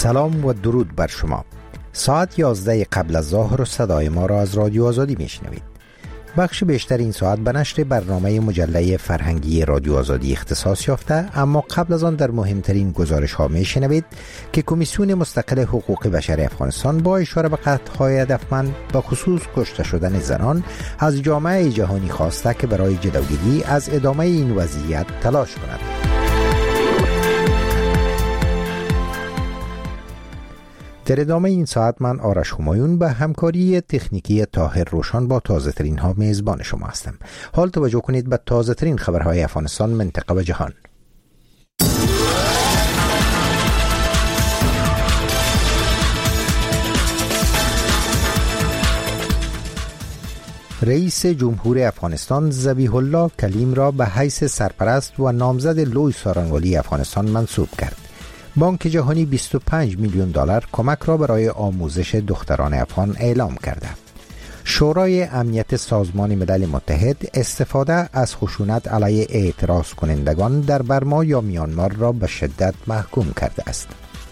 سلام و درود بر شما. ساعت 11 قبل از ظهر و صدای ما را از رادیو آزادی میشنوید. بخش بیشتر این ساعت به نشر برنامه مجله فرهنگی رادیو آزادی اختصاص یافته، اما قبل از آن در مهمترین گزارش ها میشنوید که کمیسیون مستقل حقوق بشر افغانستان با اشاره به قطع‌های هدفمند به خصوص کشته شدن زنان از جامعه جهانی خواسته که برای جلوگیری از ادامه این وضعیت تلاش کند. در ادامه این ساعت من آرش همایون به همکاری تکنیکی طاهر روشن با تازه ترین ها میزبان شما هستم. حال توجه کنید به تازه ترین خبرهای افغانستان، منطقه و جهان. رئیس جمهور افغانستان ذبیح الله کلیم را به حیث سرپرست و نامزد لوی سارنوالی افغانستان منصوب کرد. بانک جهانی 25 میلیون دلار کمک را برای آموزش دختران افغان اعلام کرده. شورای امنیت سازمان ملل متحد استفاده از خشونت علیه اعتراض کنندگان در برما یا میانمار را به شدت محکوم کرده است.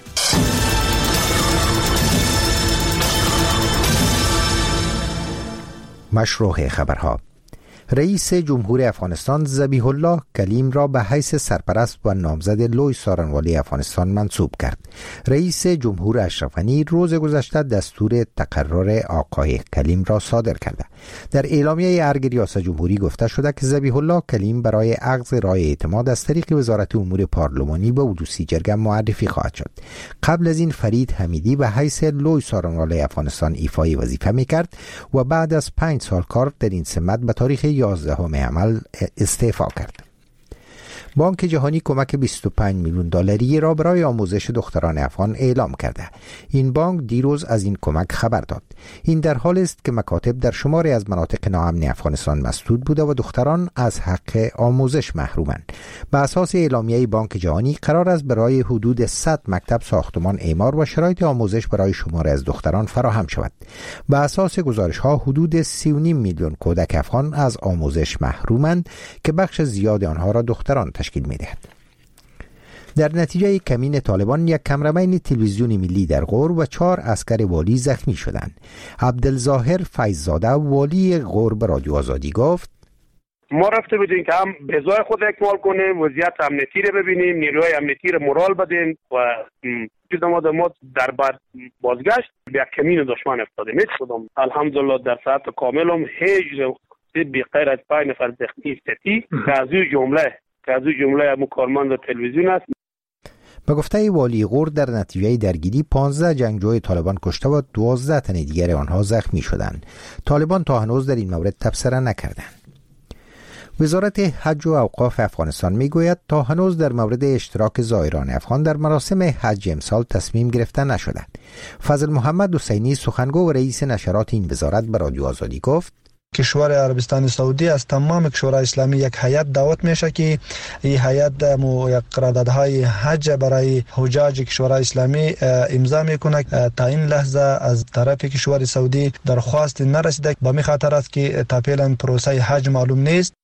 مشروع خبرها: رئیس جمهور افغانستان ذبیح الله کلیم را به حیث سرپرست و نامزد لوی سارنوالی افغانستان منصوب کرد. رئیس جمهور اشرف غنی روز گذشته دستور تقرر آقای کلیم را صادر کرده. در اعلامیه ارگ ریاست جمهوری گفته شده که ذبیح الله کلیم برای اخذ رای اعتماد از طریق وزارت امور پارلمانی به ودوسی جرگه معرفی خواهد شد. قبل از این فرید حمیدی به حیث لوی سارنوالی افغانستان ایفای وظیفه می‌کرد و بعد از 5 سال کار در این سمت به تاریخ 11 عمل استعفا کرد. بانک جهانی کمک 25 میلیون دلاری را برای آموزش دختران افغان اعلام کرده. این بانک دیروز از این کمک خبر داد. این در حال است که مکاتب در شماری از مناطق ناامن افغانستان مسدود بوده و دختران از حق آموزش محرومند. به اساس اعلامیه بانک جهانی قرار است برای حدود 100 مکتب، ساختمان اعمار و شرایط آموزش برای شماری از دختران فراهم شود. به اساس گزارش‌ها حدود 3.5 میلیون کودک افغان از آموزش محرومند که بخش زیاد آنها را دختران تشکیل می‌دهد. در نتیجه کمین طالبان یک کمربین تلویزیون ملی در غور و 4 عسکر والی زخمی شدند. عبدالظاهر فیض‌زاده والی غور به رادیو آزادی گفت: ما رفته بودیم که هم به ازای خود اکمال کنیم، وضعیت امنیتی رو ببینیم، نیروهای امنیتی رو مورال بدیم و ما در بعد بازگشت به یک کمین دشمن افتادیم. هیچ کدام الحمدلله در ساعت کامل هم هیچ بی غیر از 5 نفر زخمی ستی که از این جمله مکارمند تلویزیون است. به گفته والی غور در نتیجه درگیری 15 جنگجوی طالبان کشته و 12 تن دیگر آنها زخمی شدند. طالبان تا هنوز در این مورد تبصره نکردند. وزارت حج و اوقاف افغانستان میگوید تا هنوز در مورد اشتراک زائران افغان در مراسم حج امسال تصمیم گرفته نشده. فضل محمد حسینی سخنگو و رئیس نشرات این وزارت به رادیو آزادی گفت: کشور عربستان سعودی از تمام کشورهای اسلامی یک هیئت دعوت میشه که این هیئت یک قراردادهای حج برای حجاج کشورهای اسلامی امضا میکنه. تا این لحظه از طرف کشور سعودی درخواست نرسیده. به می خاطر است که تا فعلا پروسه حج معلوم نیست.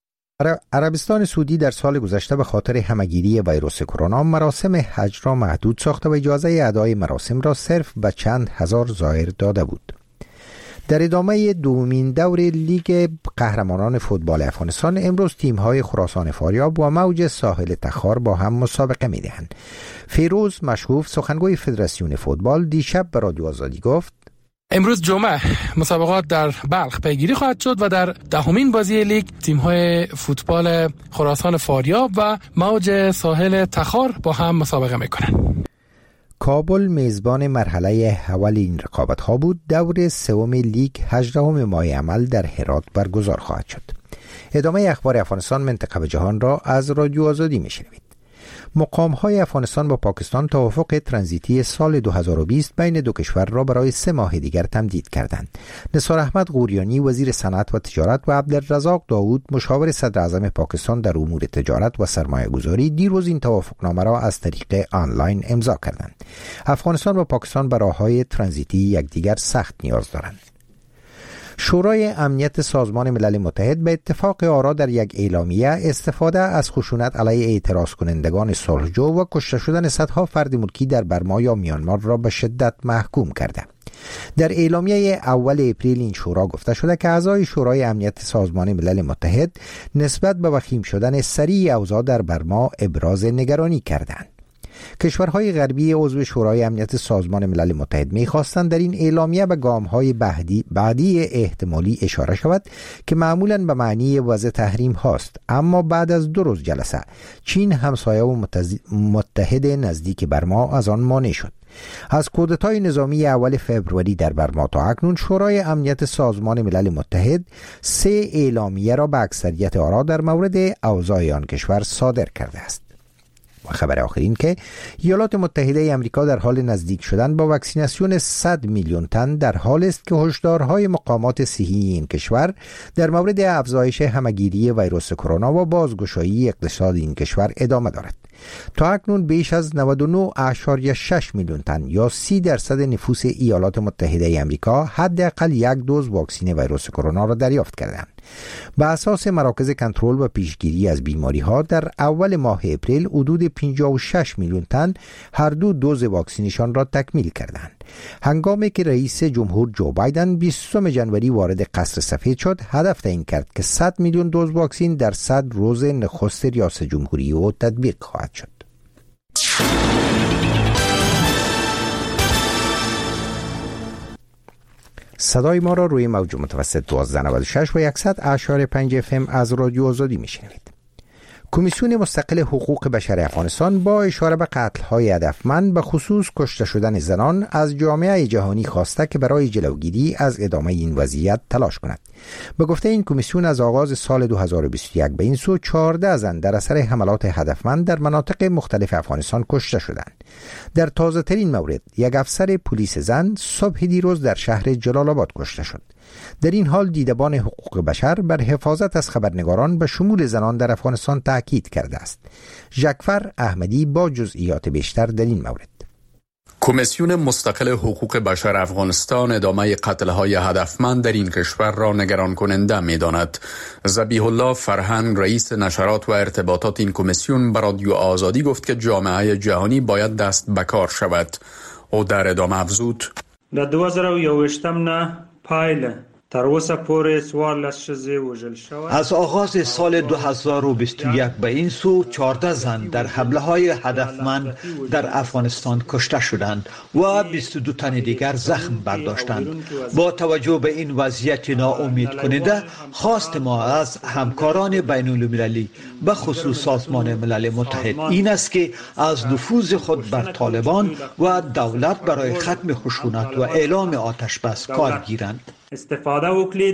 عربستان سعودی در سال گذشته به خاطر همه‌گیری ویروس کرونا مراسم حج را محدود ساخته و اجازه ادای مراسم را صرف به چند هزار زائر داده بود. در ادامه دومین دور لیگ قهرمانان فوتبال افغانستان امروز تیم‌های خراسان فاریاب و موج ساحل تخار با هم مسابقه می‌دهند. فیروز مشهوف سخنگوی فدراسیون فوتبال دیشب به رادیو آزادی گفت: امروز جمعه مسابقات در بلخ پیگیری خواهد شد و در 10مین بازی لیگ تیم‌های فوتبال خراسان فاریاب و موج ساحل تخار با هم مسابقه می‌کنند. کابل میزبان مرحله اول این رقابت‌ها بود. دور سوم لیگ 18 ماه عمل در هرات برگزار خواهد شد. ادامه اخبار افغانستان، منطقه و جهان را از رادیو آزادی میشنوید. مقام‌های افغانستان با پاکستان توافق ترانزیتی سال 2020 بین دو کشور را برای 3 ماه دیگر تمدید کردند. نثار احمد غوریانی وزیر صنعت و تجارت و عبدالرزاق داود مشاور صدر اعظم پاکستان در امور تجارت و سرمایه‌گذاری دیروز این توافقنامه را از طریق آنلاین امضا کردند. افغانستان و پاکستان به راه‌های ترانزیتی یکدیگر سخت نیاز دارند. شورای امنیت سازمان ملل متحد به اتفاق آرا در یک اعلامیه استفاده از خشونت علیه اعتراض کنندگان صلحجو و کشته شدن صدها فرد ملکی در برما یا میانمار را به شدت محکوم کرده. در اعلامیه اول اپریل این شورا گفته شده که اعضای شورای امنیت سازمان ملل متحد نسبت به وخیم شدن سریع اوضاع در برما ابراز نگرانی کردند. کشورهای غربی عضو شورای امنیت سازمان ملل متحد می‌خواستند در این اعلامیه به گام‌های بعدی احتمالی اشاره شود که معمولاً به معنی وضع تحریم هاست، اما بعد از 2 روز جلسه چین همسایه و متحد نزدیک برما از آن مانع شد. از کودتای نظامی اول فوریه در برما تا اکنون شورای امنیت سازمان ملل متحد 3 اعلامیه را به اکثریت آرا در مورد اوضاع آن کشور صادر کرده است. و خبر آخر این که ایالات متحده آمریکا در حال نزدیک شدن با واکسیناسیون 100 میلیون تن در حال است که هشدارهای مقامات صحی این کشور در مورد افزایش همهگیری ویروس کرونا و بازگشایی اقتصاد این کشور ادامه دارد. تا اکنون بیش از 99.6 میلیون تن یا 30% نفوس ایالات متحده آمریکا حداقل 1 دوز واکسن ویروس کرونا را دریافت کردند. به اساس مراکز کنترل و پیشگیری از بیماری ها در اول ماه اپریل حدود 56 میلیون تن هر 2 دوز واکسنشان را تکمیل کردند. هنگامی که رئیس جمهور جو بایدن 20 ژانویه وارد قصر سفید شد، هدف تعیین کرد که 100 میلیون دوز واکسن در 100 روز نخست ریاست جمهوری او تطبیق خواهد شد. صدای ما را روی موج متوسط 1296 و 100.5 FM از رادیو آزادی میشنوید. کمیسیون مستقل حقوق بشر افغانستان با اشاره به قتل‌های هدفمند به خصوص کشته شدن زنان از جامعه جهانی خواسته که برای جلوگیری از ادامه این وضعیت تلاش کند. به گفته این کمیسیون از آغاز سال 2021 به این سو 14 زن در اثر حملات هدفمند در مناطق مختلف افغانستان کشته شدند. در تازه ترین مورد یک افسر پلیس زن صبح دیروز در شهر جلال آباد کشته شد. در این حال دیدبان حقوق بشر بر حفاظت از خبرنگاران به شمول زنان در افغانستان تاکید کرده است. ژکفر احمدی با جزئیات بیشتر در این مورد. کمیسیون مستقل حقوق بشر افغانستان ادامه قتل‌های هدفمند در این کشور را نگران کننده می‌داند. ذبیح الله فرهنگ رئیس نشرات و ارتباطات این کمیسیون به رادیو آزادی گفت که جامعه جهانی باید دست به کار شود. او در ادامه افزود: در 2021 نه پایله تر اوسه پورې 14 ښځې وژل شوې. از آغاز سال 2021 به این سو 14 زن در حمله‌های هدفمند در افغانستان کشته شدند و 22 تن دیگر زخم برداشتند. با توجه به این وضعیت ناامید کننده، خواست ما از همکاران بین المللی به خصوص سازمان ملل متحد این است که از نفوذ خود بر طالبان و دولت برای ختم خشونت و اعلام آتش بس کار گیرند. استفاده وکړي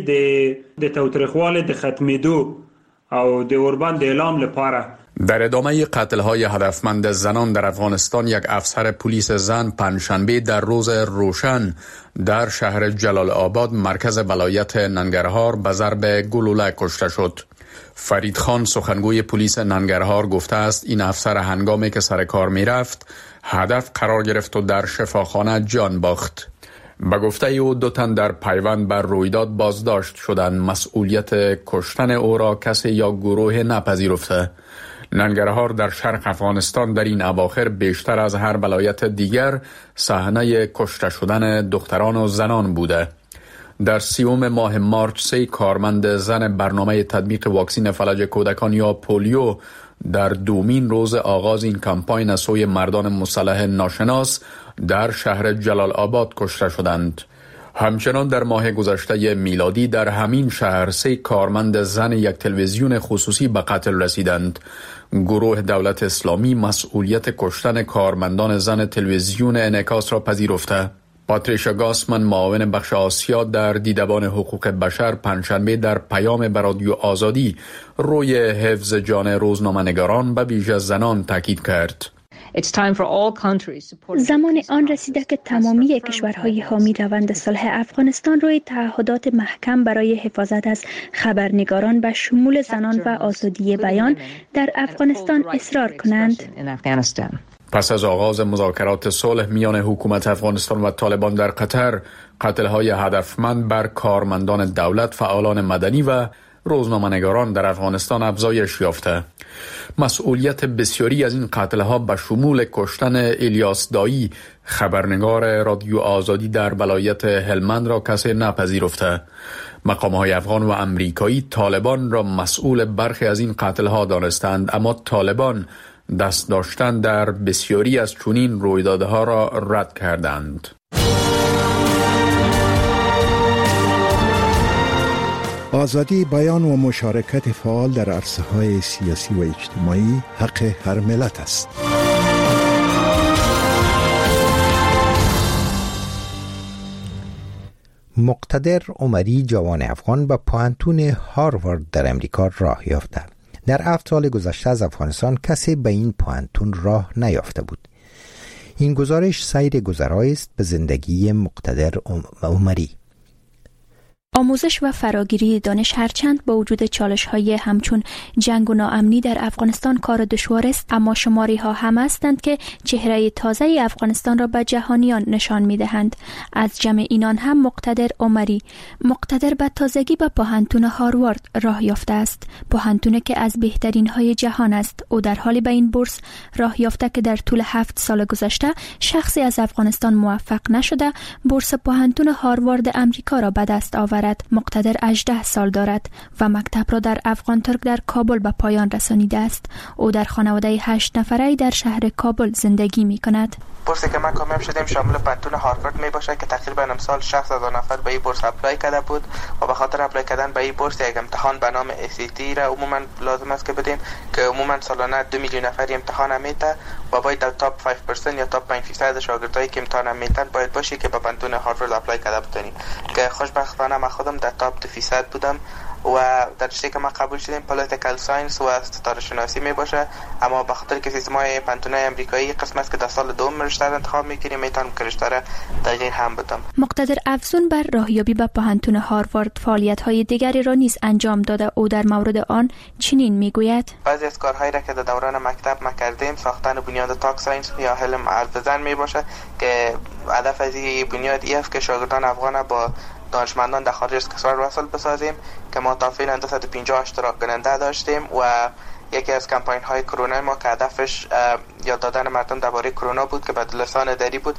د تاوتریخوالي د ختمېدو او د اوربند اعلام لپاره. در ادامه قتل‌های هدفمند زنان در افغانستان یک افسر پلیس زن پنجشنبه در روز روشن در شهر جلال آباد مرکز ولایت ننگرهار به ضرب گلوله کشته شد. فرید خان سخنگوی پلیس ننگرهار گفته است این افسر هنگامی که سر کار می رفت هدف قرار گرفت و در شفاخانه جان باخت. به گفته او 2 تن در پیوند بر رویداد بازداشت شدند. مسئولیت کشتن او را کسی یا گروه نپذیرفته. ننگرهار در شرق افغانستان در این اواخر بیشتر از هر ولایت دیگر صحنه کشته شدن دختران و زنان بوده. در 30 ماه مارچ 3 کارمند زن برنامه تطبیق واکسن فلج کودکان یا پولیو در دومین روز آغاز این کمپاین از سوی مردان مسلح ناشناس در شهر جلال آباد کشته شدند. همچنان در ماه گذشته میلادی در همین شهر 3 کارمند زن یک تلویزیون خصوصی به قتل رسیدند. گروه دولت اسلامی مسئولیت کشتن کارمندان زن تلویزیون انعکاس را پذیرفته. پاتریشا گاسمن معاون بخش آسیا در دیدبان حقوق بشر پنجشنبه در پیام به رادیو آزادی روی حفظ جان روزنامه‌نگاران به ویژه زنان تاکید کرد. زمان آن رسیده که تمامی کشورهای حامی روند صلح افغانستان روی تعهدات محکم برای حفاظت از خبرنگاران به شمول زنان و آزادی بیان در افغانستان اصرار کنند. پس از آغاز مذاکرات صلح میان حکومت افغانستان و طالبان در قطر، قتل‌های هدفمند بر کارمندان دولت، فعالان مدنی و روزنامه‌نگاران در افغانستان افزایش یافته. مسئولیت بسیاری از این قتل‌ها به شمول کشتن الیاس دایی، خبرنگار رادیو آزادی در ولایت هلمند، را کسی نپذیرفته. مقام‌های افغان و امریکایی طالبان را مسئول برخی از این قتل‌ها دانستند، اما طالبان دست داشتن در بسیاری از چنین رویدادها را رد کردند. آزادی بیان و مشارکت فعال در عرصه‌های سیاسی و اجتماعی حق هر ملت است. مقتدر عمری، جوان افغان، به پوهنتون هاروارد در امریکا راه یافته. در 7 سال گذشته از افغانستان کسی به این پوهنتون راه نیافته بود. این گزارش سیر گذرایی است به زندگی مقتدر عمری. آموزش و فراگیری دانش هرچند با وجود چالش‌های همچون جنگ و ناامنی در افغانستان کار دشوار است، اما شماری‌ها هم هستند که چهره تازه افغانستان را به جهانیان نشان می‌دهند. از جمع اینان هم مقتدر عمری. مقتدر به تازگی به پوهنتون هاروارد راه یافته است، پوهنتونی که از بهترین‌های جهان است. او در حالی به این بورس راه یافته که در طول 7 سال گذشته شخصی از افغانستان موفق نشده بورس پوهنتون هاروارد امریکا را به دست آورد. مقتدر 18 سال دارد و مکتب را در افغان ترک در کابل به پایان رسانیده است. او در خانواده 8 نفره در شهر کابل زندگی می کند. بورسی که ما کامیاب شدیم شامل پوهنتون هاروارد می باشه که تقریبا امسال 60,000 نفر به این بورس اپلای کرده بود و به خاطر اپلای کردن به این بورس یک امتحان به نام SAT را عموما لازم است که بدیم که عموما سالانه 2 میلیون نفر امتحان میته و باید در تاپ 5% یا تاپ 5% شاگردایی که امتحان میتن باید باشی که به پوهنتون هاروارد اپلای کرده بودیم که خوشبختانه ما خودم در تاپ 2% بودم و در رشته که ما قبول شدیم پولیتیکال ساینس و ستاره شناسی می باشه، اما به خاطر که سیستم‌های پوهنتون‌های آمریکایی قسم است که در سال دوم رشته را انتخاب می‌کنیم میتونم که رشته را تغییر هم بدم. مقتدر افزون بر راهیابی به پوهنتون هاروارد فعالیت‌های دیگری را نیز انجام داده. او در مورد آن چنین میگوید: بعضی از کارهایی را که در دوران مکتب ما کردیم ساختن بنیاد تاک ساینس یا علم حرف زن می باشه که هدف از این بنیاد است که شاگردان افغان با دانشمندان در خارج از کشور وصل بسازیم که ما تا فعلا 250 اشتراک کننده داشتیم و یکی از کمپاین های کرونا ما که هدفش یاد دادن مردم درباره کرونا بود که به لسان دری بود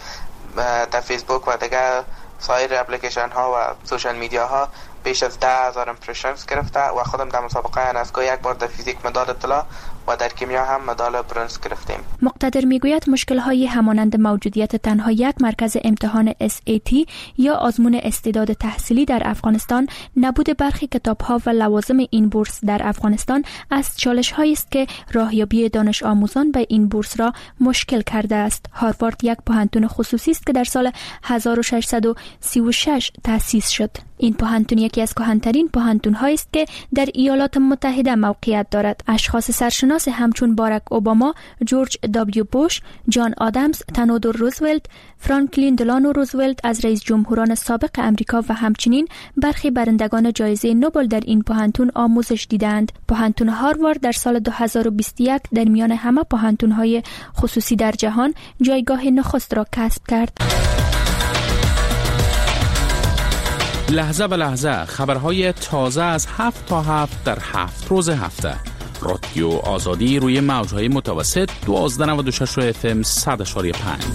در فیسبوک و دیگر سایر اپلیکیشن ها و سوشال میدیا ها بیش از 10,000 امپرشنز گرفته و خودم در مسابقه انسکو یک بار در فیزیک مدال طلا و در کیمیا هم مدال برنز گرفتیم. مقتدر میگوید مشکل‌های همانند موجودیت تنها یک مرکز امتحان SAT یا آزمون استعداد تحصیلی در افغانستان، نبود برخی کتاب‌ها و لوازم این بورس در افغانستان از چالش‌هایی است که راهیابی دانش آموزان به این بورس را مشکل کرده است. هاروارد یک پوهنتون خصوصی است که در سال 1636 تأسیس شد. این پوهنتون یکی از کهن‌ترین پوهنتون‌هایی است که در ایالات متحده موقعیت دارد. اشخاص سرشناس همچون باراک اوباما، جورج دبلیو بوش، جان آدمز، تئودور روزولت، فرانکلین دلانو روزولت از رئیس جمهوران سابق امریکا و همچنین برخی برندگان جایزه نوبل در این پوهنتون آموزش دیدند. پوهنتون هاروارد در سال 2021 در میان همه پوهنتون‌های خصوصی در جهان جایگاه نخست را کسب کرد. لحظه به لحظه خبرهای تازه از 7 تا 7 در 7 روز هفته. رادیو آزادی روی موجهای متوسط 1296 FM 100.5.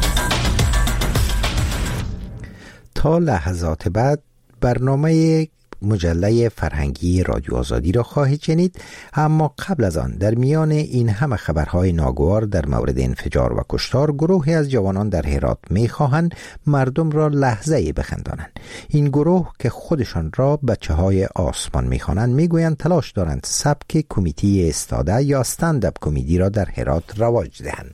تا لحظات بعد برنامه مجله فرهنگی رادیو آزادی را خواهید شنید، اما قبل از آن در میان این همه خبرهای ناگوار در مورد انفجار و کشتار، گروهی از جوانان در هرات می‌خواهند مردم را لحظه‌ای بخندانند. این گروه که خودشان را بچه‌های آسمان می‌خوانند میگویند تلاش دارند سبک کمدی استاده یا استنداپ کمدی را در هرات رواج دهند.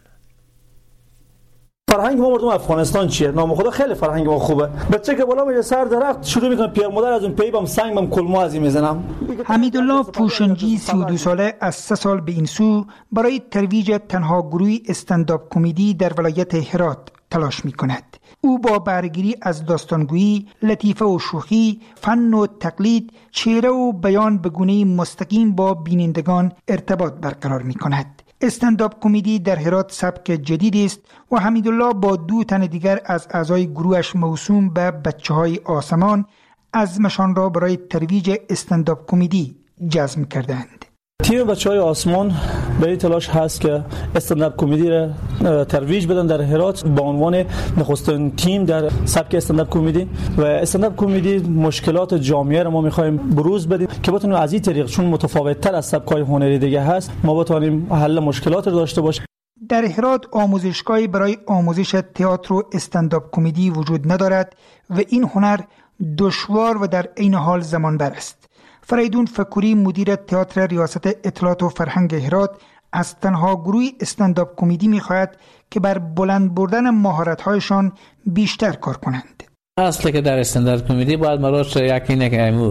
فرهنگ ما مردم افغانستان چیه؟ نام خدا خیلی فرهنگ ما خوبه. بچه که بالا میشه سر درخت شروع میکنه پیر مادر از اون پیبم سنگم کلمو ازی میزنم. حمیدالله پوشنجی 32 ساله از 3 سال به این سو برای ترویج تنها گروه استنداپ کمدی در ولایت هرات تلاش میکند. او با برگیری از داستانگویی، لطیفه و شوخی، فن و تقلید، چهره و بیان به گونه مستقیم با بینندگان ارتباط برقرار میکند. استنداپ کمدی در هرات سبک جدیدی است و حمیدالله با 2 تن دیگر از اعضای گروهش موسوم به بچه‌های آسمان عزمشان را برای ترویج استنداپ کمدی جزم کردند. تیم بچه‌های آسمان به این تلاش هست که استنداپ کمدی را ترویج بدن در هرات به عنوان نخستین تیم در سبک استنداپ کمدی. و استنداپ کمدی مشکلات جامعه را ما می‌خوایم بروز بدیم که بتونیم از این طریق، چون متفاوت‌تر از سبک‌های هنری دیگه هست، ما بتونیم حل مشکلات را داشته باشیم. در هرات آموزشگاهی برای آموزش تئاتر و استنداپ کمدی وجود ندارد و این هنر دشوار و در عین حال زمانبر است. فریدون فکوری مدیر تئاتر ریاست اطلاعات و فرهنگ هرات از تنها گروه استنداپ کمدی می‌خواهد که بر بلند بردن مهارت‌هایشان بیشتر کار کنند. اصلا که در استنداپ کمدی باید مراش یکی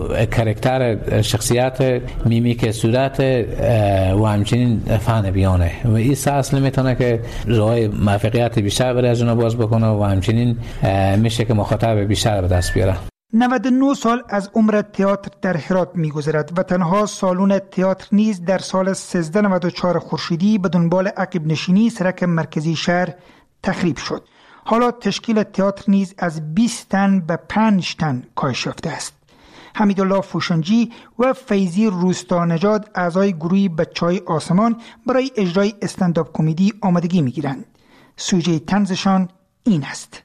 کاراکتر شخصیت میمیک صورت و همچنین فن بیانه و این اصل میتونه که راه موفقیت بیشتر برای از اونها باز بکنه و همچنین میشه که مخاطب بیشتر به دست بیاره. 99 سال از عمر تئاتر در هرات می‌گذرد و تنها سالن تئاتر نیز در سال 1394 خورشیدی به دنبال عقب نشینی سرک مرکزی شهر تخریب شد. حالا تشکیل تئاتر نیز از 20 تن به 5 تن کاهش یافته است. حمیدالله فوشنجی و فیضی روستانژاد اعضای گروه بچه‌های آسمان برای اجرای استنداپ کمدی آمادگی می‌گیرند. سوژه طنزشان این است: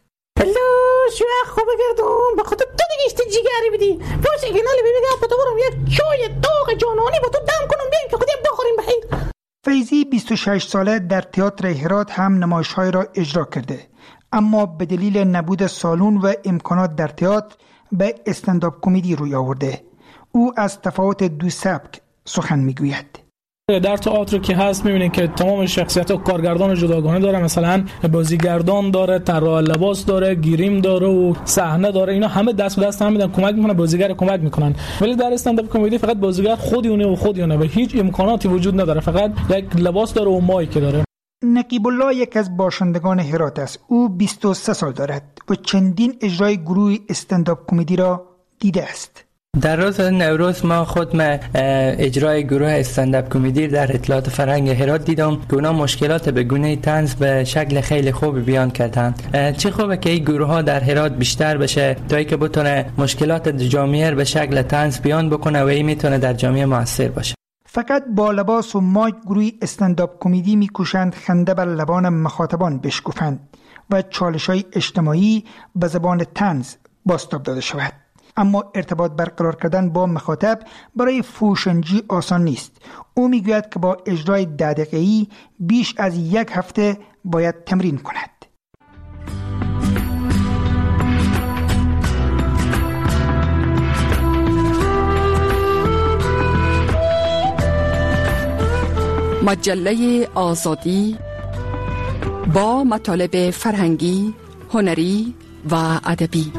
شو خوبه گردون به خاطر تو دیگه اشتی جیگری بدی باشه گنالی ببینم با تو برم یک چای داغ جانانی با تو دم کنم بیایم که خودیم بخوریم بخیر. فیضی 26 ساله در تئاتر هرات هم نمایش‌های را اجرا کرده، اما به دلیل نبود سالن و امکانات در تئاتر به استنداپ کمدی روی آورده. او از تفاوت 2 سبک سخن میگوید. در تئاتر که هست می‌بینید که تمام شخصیت‌ها کارگردان جداگانه داره، مثلا بازیگردان داره، طراح لباس داره، گریم داره و صحنه داره، اینا همه دست به دست هم میدن، کمک میکنن، بازیگر کمک میکنن. ولی در استنداپ کمدی فقط بازیگر خودیونه و خودیونه و هیچ امکاناتی وجود نداره، فقط یک لباس داره و مایک داره. نقیب الله یک از باشندگان هرات است. او 23 سال دارد و چندین اجرای گروه استنداپ کمدی را دیده است. در روز نوروز ما اجرای گروه استنداپ کمدی در اطلاعات فرهنگ هرات دیدم که اونا مشکلات به گونه طنز به شکل خیلی خوب بیان کردند. چه خوبه که این گروه ها در هرات بیشتر بشه تا اینکه بتونه مشکلات جامعه به شکل طنز بیان بکنه و این میتونه در جامعه موثر باشه. فقط با لباس و مایک گروه استنداپ کمدی میکوشند خنده بر لبان مخاطبان بشکوفند و چالش‌های اجتماعی به زبان طنز بازتاب داده شود. اما ارتباط برقرار کردن با مخاطب برای فوشنجی آسان نیست. او میگوید که با اجرای 10 دقیقه‌ای بیش از 1 هفته باید تمرین کند. مجله آزادی با مطالب فرهنگی، هنری و ادبی.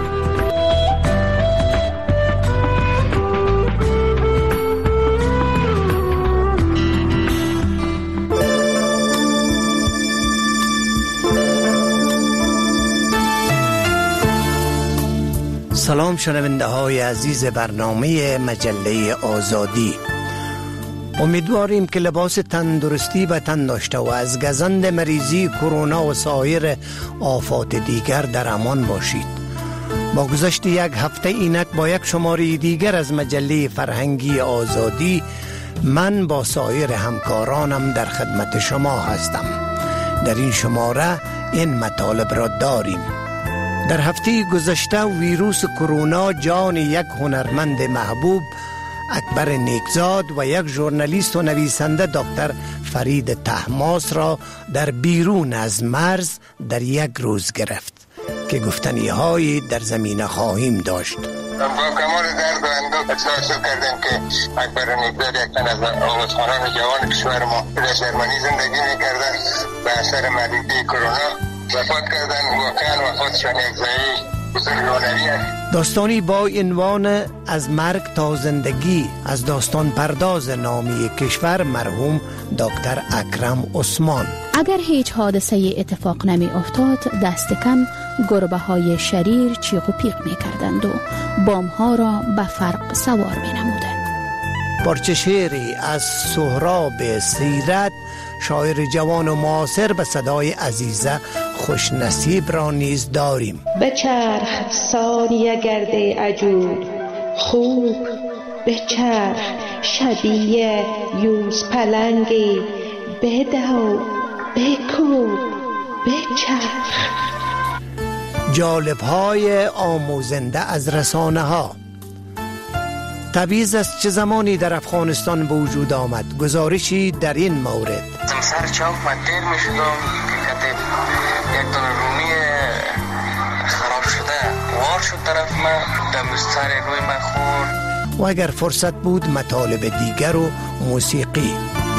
سلام شنونده های عزیز برنامه مجله آزادی. امیدواریم که لباس تندرستی به تن داشته و از گزند مریضی کرونا و سایر آفات دیگر در امان باشید. با گذشت 1 هفته اینک با یک شماره دیگر از مجله فرهنگی آزادی من با سایر همکارانم در خدمت شما هستم. در این شماره این مطالب را داریم. در هفته گذشته ویروس کرونا جان یک هنرمند محبوب اکبر نیکزاد و یک ژورنالیست و نویسنده دکتر فرید طهماسب را در بیرون از مرز در 1 روز گرفت که گفتنی هایی در زمینه خواهیم داشت. با کمال درد و اندوه اطلاع کردیم که اکبر نیکزاد یک تن از آموزخوانان جوان کشور ما در جرمنی زندگی میکردن به اثر مریضی کرونا وفات کردن. واقعا وفاتشان یک ضایعه داستانی با عنوان از مرگ تا زندگی از داستان پرداز نامی کشور مرحوم دکتر اکرم عثمان. اگر هیچ حادثه اتفاق نمی افتاد دست کم گربه های شریر چیق و پیق می کردند و بام ها را به فرق سوار می نمودند. پارچه شعری از سهراب سیرت، شاعر جوان و معاصر به صدای عزیزه خوش نصیب را نیز داریم. بچرخ ثانیه گرده عجول، خوب بچرخ شبیه یوز پلنگی، بده و بکو بچرخ. جالب های آموزنده از رسانه ها. تبعیض از چه زمانی در افغانستان به وجود آمد؟ گزارشی در این مورد. سر چاک من دیر می شدم که یک دونه رومی خراب شده وار شد طرف من، دمستر روی من خورد. و اگر فرصت بود مطالب دیگر و موسیقی.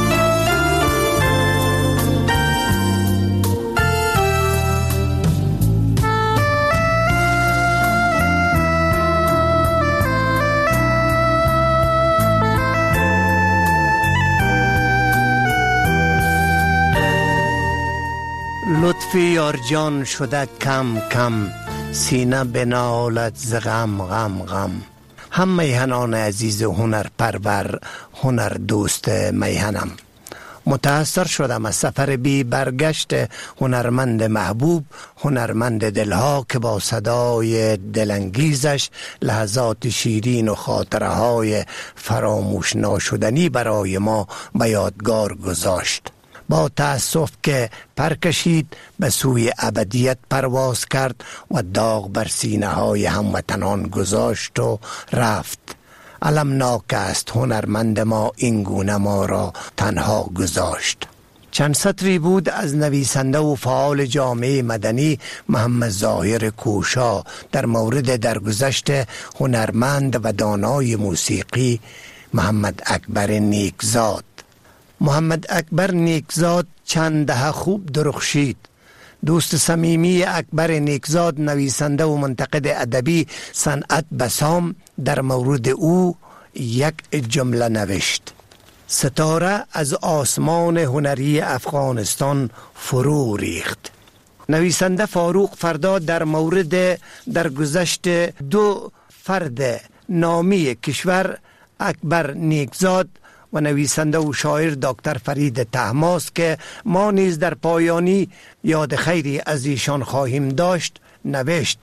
لطفی یارجان شده کم کم، سینه بنالت ز غم غم غم. هم میهنان عزیز هنر پرور، هنر دوست میهنم. متأثر شدم از سفر بی برگشت هنرمند محبوب، هنرمند دلها که با صدای دلانگیزش لحظات شیرین و خاطره های فراموش ناشدنی برای ما به یادگار گذاشت. با تأسف که پر کشید به سوی ابدیت پرواز کرد و داغ بر سینه های هموطنان گذاشت و رفت. المناک است هنرمند ما این گونه ما را تنها گذاشت. چند سطری بود از نویسنده و فعال جامعه مدنی محمد ظاهر کوشا در مورد درگذشت هنرمند و دانای موسیقی محمد اکبر نیکزاد. محمد اکبر نیکزاد چند دهه خوب درخشید. دوست صمیمی اکبر نیکزاد، نویسنده و منتقد ادبی صنعت بسام، در مورد او یک جمله نوشت: ستاره از آسمان هنری افغانستان فرو ریخت. نویسنده فاروق فردا در مورد درگذشت دو فرد نامی کشور، اکبر نیکزاد و نویسنده و شاعر دکتر فرید طهماسب که ما نیز در پایانی یاد خیری از ایشان خواهیم داشت، نوشت: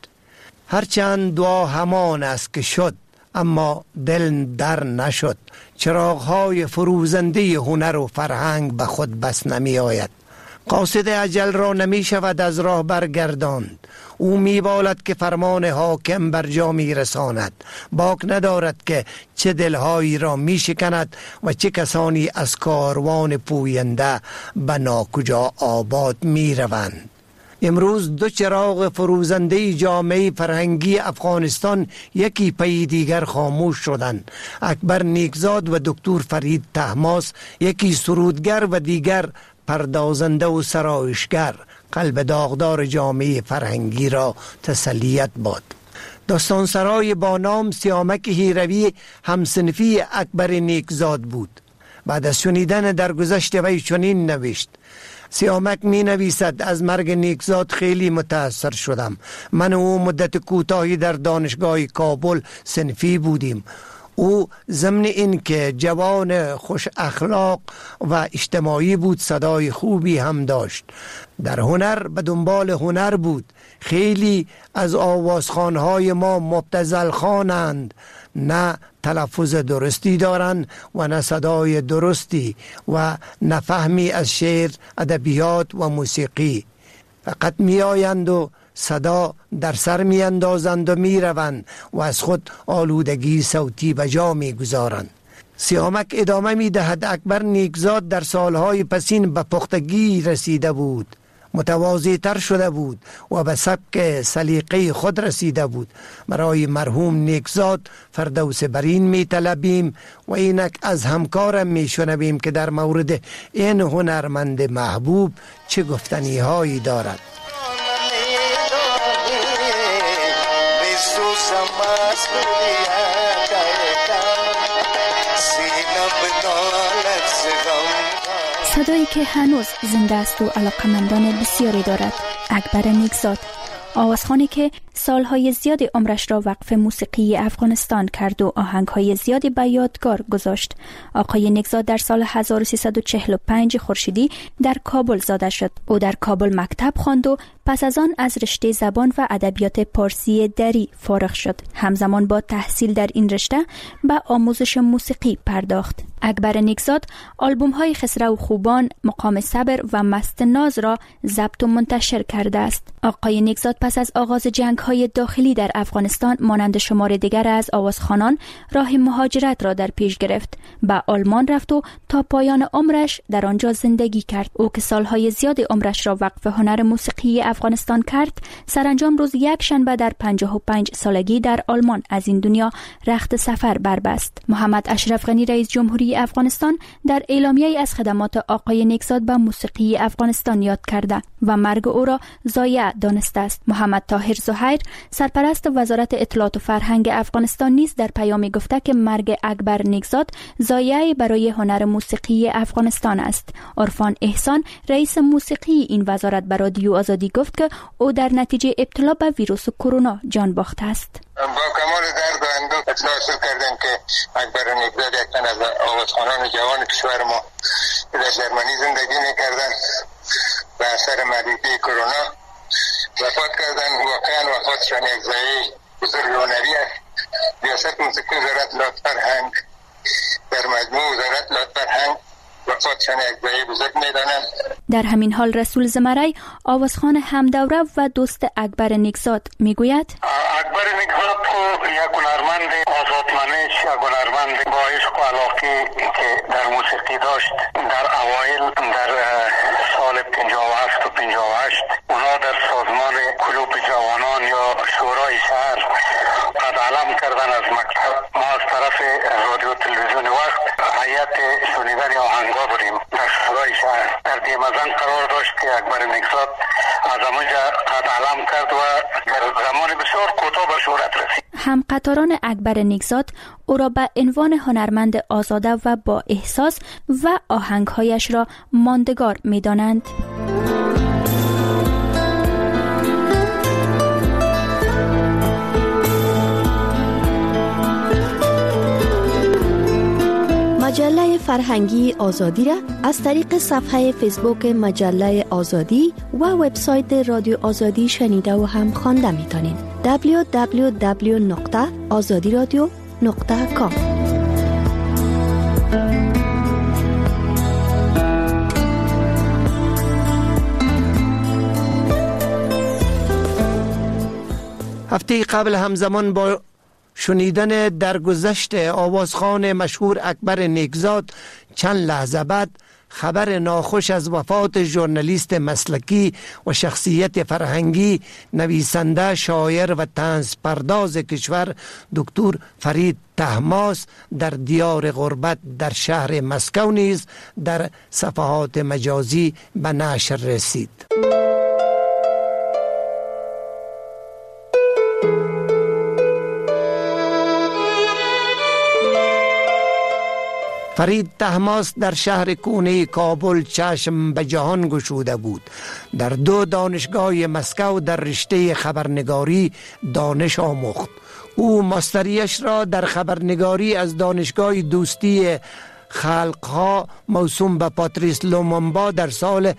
هرچند دعا همان است که شد، اما دل در نشد. چراغ‌های فروزنده هنر و فرهنگ به خود بس نمی آید. قاصد اجل را نمی شود از راه برگرداند. او می بالد که فرمان حاکم بر جا می رساند. باک ندارد که چه دلهایی را می شکند و چه کسانی از کاروان پوینده به ناکجا آباد می روند. امروز دو چراغ فروزنده جامعه فرهنگی افغانستان یکی پی دیگر خاموش شدند. اکبر نیکزاد و دکتر فرید طهماسب، یکی سرودگر و دیگر پردازنده و سرایشگر، قلب داغدار جامعه فرهنگی را تسلیت باد. داستانسرای با نام سیامک هیروی همسنفی اکبر نیکزاد بود. بعد از شنیدن درگذشت وی چنین نوشت: سیامک می نویسد: از مرگ نیکزاد خیلی متاثر شدم. من و او مدت کوتاهی در دانشگاه کابل صنفی بودیم. او ضمن این که جوان خوش اخلاق و اجتماعی بود، صدای خوبی هم داشت. در هنر به دنبال هنر بود. خیلی از آوازخوانهای ما مبتذل خوانند، نه تلفظ درستی دارند و نه صدای درستی و نه فهمی از شعر، ادبیات و موسیقی. فقط می آیند و صدا در سر می اندازند و می روند و از خود آلودگی صوتی به جا می گذارند. سیامک ادامه می دهد: اکبر نیکزاد در سالهای پسین به پختگی رسیده بود، متواضع تر شده بود و به سبک سلیقه خود رسیده بود. برای مرحوم نیکزاد فردوس برین می طلبیم و اینک از همکارم می شنویم که در مورد این هنرمند محبوب چه گفتنی هایی دارد. صدایی که هنوز زنده است و علاقمندان بسیاری دارد. اکبر نیکزاد آوازخوانی که سالهای زیاد عمرش را وقف موسیقی افغانستان کرد و آهنگهای زیادی به یادگار گذاشت. آقای نیکزاد در سال 1345 خورشیدی در کابل زاده شد. او در کابل مکتب خواند و پس از آن از رشته زبان و ادبیات پارسی دری فارغ شد. همزمان با تحصیل در این رشته به آموزش موسیقی پرداخت. اکبر نیکزاد آلبوم‌های خسرو خوبان، مقام صبر و مست ناز را ضبط و منتشر کرده است. آقای نیکزاد پس از آغاز جنگ‌های داخلی در افغانستان مانند شمار دیگر از آوازخوانان راه مهاجرت را در پیش گرفت. به آلمان رفت و تا پایان عمرش در آنجا زندگی کرد. او که سالهای زیاد عمرش را وقف هنر موسیقی افغانستان کرد، سرانجام روز یک شنبه در 55 سالگی در آلمان از این دنیا رخت سفر بربست. محمد اشرف غنی رئیس جمهوری افغانستان در اعلامیه‌ای از خدمات آقای نیکزاد به موسیقی افغانستان یاد کرده و مرگ او را ضایع دانسته است. محمد طاهر زهیر سرپرست وزارت اطلاعات و فرهنگ افغانستان نیز در پیامی گفته که مرگ اکبر نیکزاد ضایعی برای هنر موسیقی افغانستان است. عرفان احسان رئیس موسیقی این وزارت به رادیو آزادی گفت که او در نتیجه ابتلا به ویروس کرونا جان باخته است. با کمال درد و اندوه اطلاع حاصل کردیم که اکبر نیکزاد یک تن از آوازخوانان جوان کشور ما در جرمنی زندگی می‌کردند و اثر مریضی کرونا وفات کردند. واقعا وفاتشان یک ضایعه بزرگ هنری است. ریاست موسیقی وزارت لات فرهنگ در مجموع وزارت لات فرهنگ وفاتشان یک ضایعه بزرگ می‌دانند. در همین حال رسول زمرای آوازخوان همدوره و دوست اکبر نیکزاد میگوید اکبر نیکزاد یک هنرمند آزادمنش، یک هنرمند با عشق و علاقه که در موسیقی داشت. در اوایل در سال 57 و 58 اونا در سازمان کلوب جوانان یا شورای شهر قد علم کردن از مکتب. ما از طرف رادیو تلویزیون وقت هیئت شنیدن آهنگا بودیم در شورای شهر. در دیمزن قرار داشت که اکبر نیکزاد از همونجا قد علم کرد و در زمان بسیار کوتاه به شهرت رسید. همقطاران اکبر نیکزاد او را به عنوان هنرمند آزاده و با احساس و آهنگهایش را ماندگار می‌دانند. مجله فرهنگی آزادی را از طریق صفحه فیسبوک مجله آزادی و وبسایت رادیو آزادی شنیده و هم خوانده می‌تونید. www.azadiradio.com هفته قبل همزمان با شنیدن درگذشت آوازخوان مشهور اکبر نیکزاد چند لحظه بعد خبر ناخوش از وفات ژورنالیست مسلکی و شخصیت فرهنگی، نویسنده، شاعر و طنز پرداز کشور دکتر فرید طهماس در دیار غربت در شهر مسکو نیز در صفحات مجازی به نشر رسید. فرید طهماس در شهر کونه کابل چشم به جهان گشوده بود. در 2 دانشگاه مسکو در رشته خبرنگاری دانش آموخت. او ماستریش را در خبرنگاری از دانشگاه دوستی خلقها موسوم به پاتریس لومونبا در سال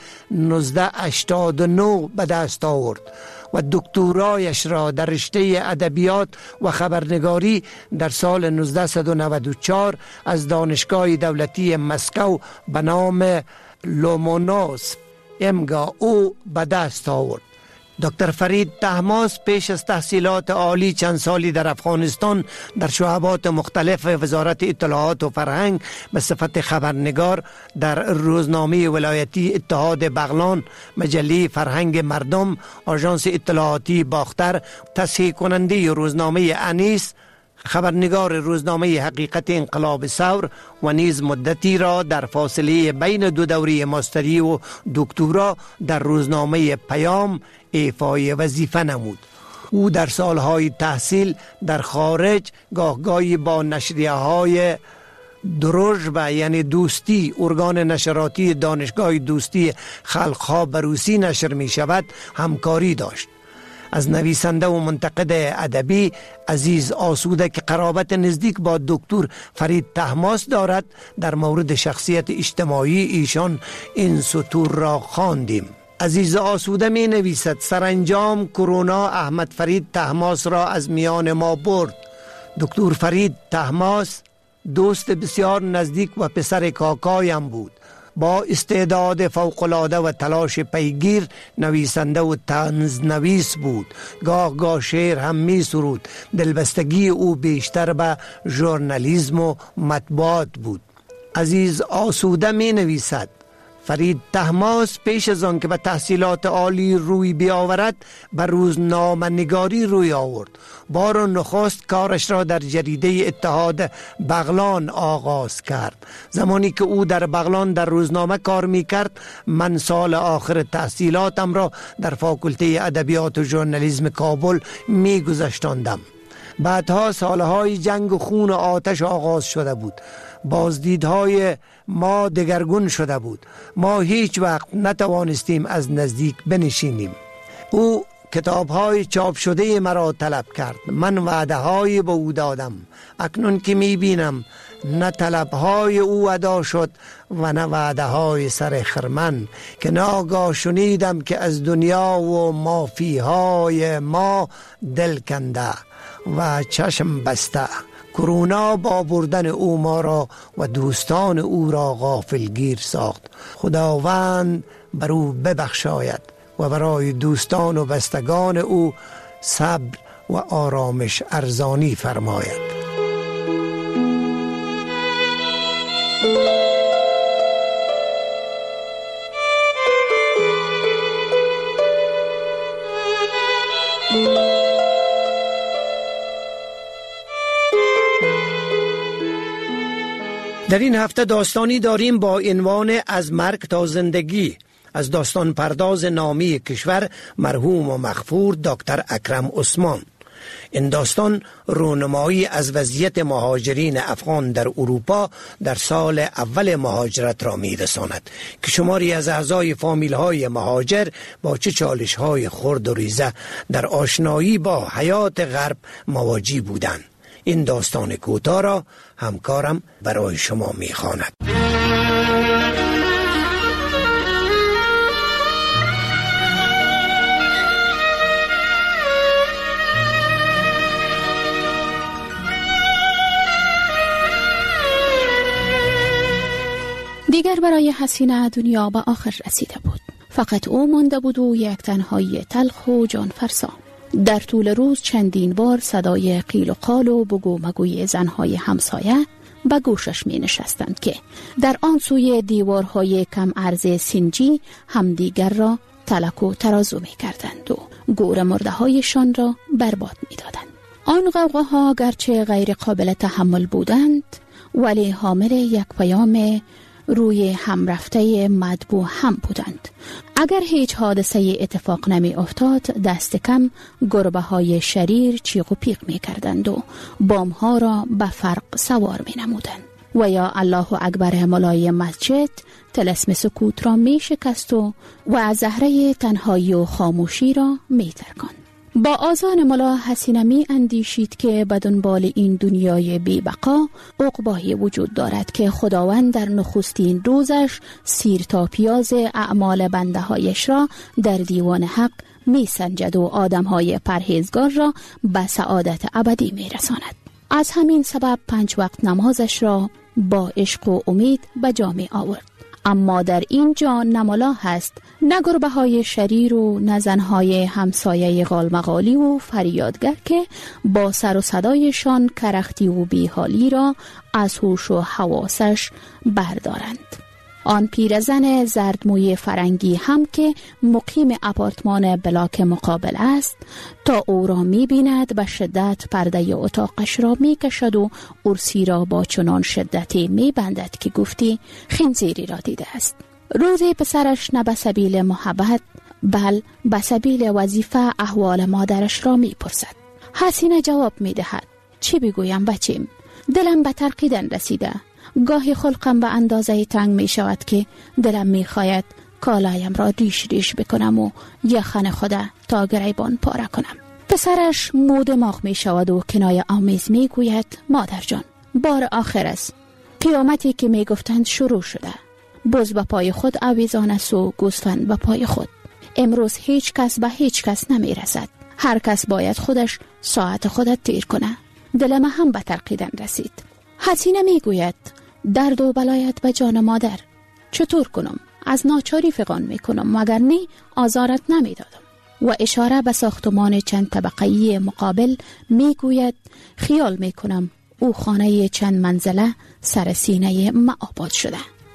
1989 به دست آورد و دکترایش را در رشته ادبیات و خبرنگاری در سال 1994 از دانشگاه دولتی مسکو به نام لومونوس امگا او به دست آورد. دکتر فرید طهماس پیش از تحصیلات عالی چند سالی در افغانستان در شعبات مختلف وزارت اطلاعات و فرهنگ به صفت خبرنگار در روزنامه ولایتی اتحاد بغلان، مجله فرهنگ مردم، آژانس اطلاعاتی باختر، تصحیح کننده روزنامه انیس، خبرنگار روزنامه حقیقت انقلاب ثور و نیز مدتی را در فاصله بین 2 دوره ماستری و دکترا در روزنامه پیام ایفای وظیفه نمود. او در سالهای تحصیل در خارج گاهگاهی با نشریه‌های دروژبه یعنی دوستی، ارگان نشراتی دانشگاه دوستی خلقها به روسی نشر می شود، همکاری داشت. از نویسنده و منتقد ادبی عزیز آسوده که قرابت نزدیک با دکتر فرید طهماسب دارد در مورد شخصیت اجتماعی ایشان این سطور را خواندیم. عزیز آسوده می نویسد سرانجام کرونا احمد فرید طهماسب را از میان ما برد. دکتر فرید طهماسب دوست بسیار نزدیک و پسر کاکایم بود. با استعداد فوق‌العاده و تلاش پیگیر نویسنده و طنز نویس بود. گاه شعر هم می سرود. دلبستگی او بیشتر به ژورنالیسم و مطبوعات بود. عزیز آسوده می نویسد فرید طهماسب پیش از آن که به تحصیلات عالی روی بیاورد به روزنامه نگاری روی آورد. بار نخست کارش را در جریده اتحاد بغلان آغاز کرد. زمانی که او در بغلان در روزنامه کار می کرد، من سال آخر تحصیلاتم را در فاکولته ادبیات و ژورنالیسم کابل می گذشتاندم. بعدها سالهای جنگ و خون و آتش آغاز شده بود. بازدیدهای ما دگرگون شده بود. ما هیچ وقت نتوانستیم از نزدیک بنشینیم. او کتابهای چاپ شده مرا طلب کرد. من وعده‌های به او دادم. اکنون که می‌بینم نه طلب‌های او ادا شد و نه وعده‌های سر خرمن، که ناگاه شنیدم که از دنیا و مافیهای ما دل کنده و چشم بسته. کرونا با بردن او ما را و دوستان او را غافلگیر ساخت. خداوند بر او ببخشاید و برای دوستان و بستگان او صبر و آرامش ارزانی فرماید. در این هفته داستانی داریم با عنوان از مرگ تا زندگی از داستان پرداز نامی کشور مرحوم و مغفور دکتر اکرم عثمان. این داستان رونمایی از وضعیت مهاجرین افغان در اروپا در سال اول مهاجرت را می‌رساند که شماری از اعضای فامیل‌های مهاجر با چه چالش‌های خرد و ریزه در آشنایی با حیات غرب مواجه بودند. این داستان کوتاه را همکارم برای شما می‌خواند. دیگر برای حسینه دنیا به آخر رسیده بود. فقط او مانده بود و یک تنهایی تلخ و جان فرسا. در طول روز چندین بار صدای قیل و قال و بگو مگوی زنهای همسایه به گوشش می نشستند که در آن سوی دیوارهای کم عرض سنجی همدیگر را تلک و ترازو می کردند و گور مرده هایشان را برباد می دادند. آن غوغاها گرچه غیر قابل تحمل بودند ولی حامل یک پیام روی هم رفته مطبوع هم بودند. اگر هیچ حادثه اتفاق نمی افتاد دست کم گربه های شریر چیق و پیق می کردند و بام ها را به فرق سوار می نمودند و یا الله اکبر ملای مسجد طلسم سکوت را می شکست و از زهره تنهایی و خاموشی را می ترکاند. با آذان ملا حسینه می اندیشید که به دنبال این دنیای بی بقا عقبایی وجود دارد که خداوند در نخستین روزش سیر تا پیاز اعمال بنده هایش را در دیوان حق می سنجد و آدم های پرهیزگار را به سعادت ابدی می رساند. از همین سبب 5 وقت نمازش را با عشق و امید به جا می آورد. اما در این جا نمالا هست، نه گربه های شریر و نه زنهای همسایه غالمغالی و فریادگر که با سر و صدایشان کرختی و بیحالی را از هوش و حواسش بردارند. آن پیرزن زردموی فرنگی هم که مقیم اپارتمان بلاک مقابل است تا او را می بیند به شدت پرده اتاقش را می کشد و ارسی را با چنان شدتی می بندد که گفتی خنزیری را دیده است. روزی پسرش نه به سبیل محبت بل به سبیل وظیفه احوال مادرش را می پرسد. حسینه جواب می دهد چی بگویم بچیم؟ دلم به ترقیدن رسیده. گاهی خلقم به اندازه تنگ می شود که دلم می خواهد کالایم را ریش ریش بکنم و یخن خود تا گریبان پاره کنم. پسرش مودماغ می شود و کنایه آمیز می گوید مادر جان بار آخر است. قیامتی که می گفتند شروع شده. بز به پای خود آویزان است و گوسفند به پای خود. امروز هیچ کس به هیچ کس نمی رسد. هر کس باید خودش ساعت خودت تیر کنه. دلم هم به ترقیدن رسید. حسینه می گوید درد و بلایت به جان مادر. چطور کنم؟ از ناچاری فغان می کنم مگر نی آزارت نمی دادم. و اشاره به ساختمان چند طبقه‌ای مقابل می گوید خیال می کنم او خانه چند منزله سر سینه ما آباد شده.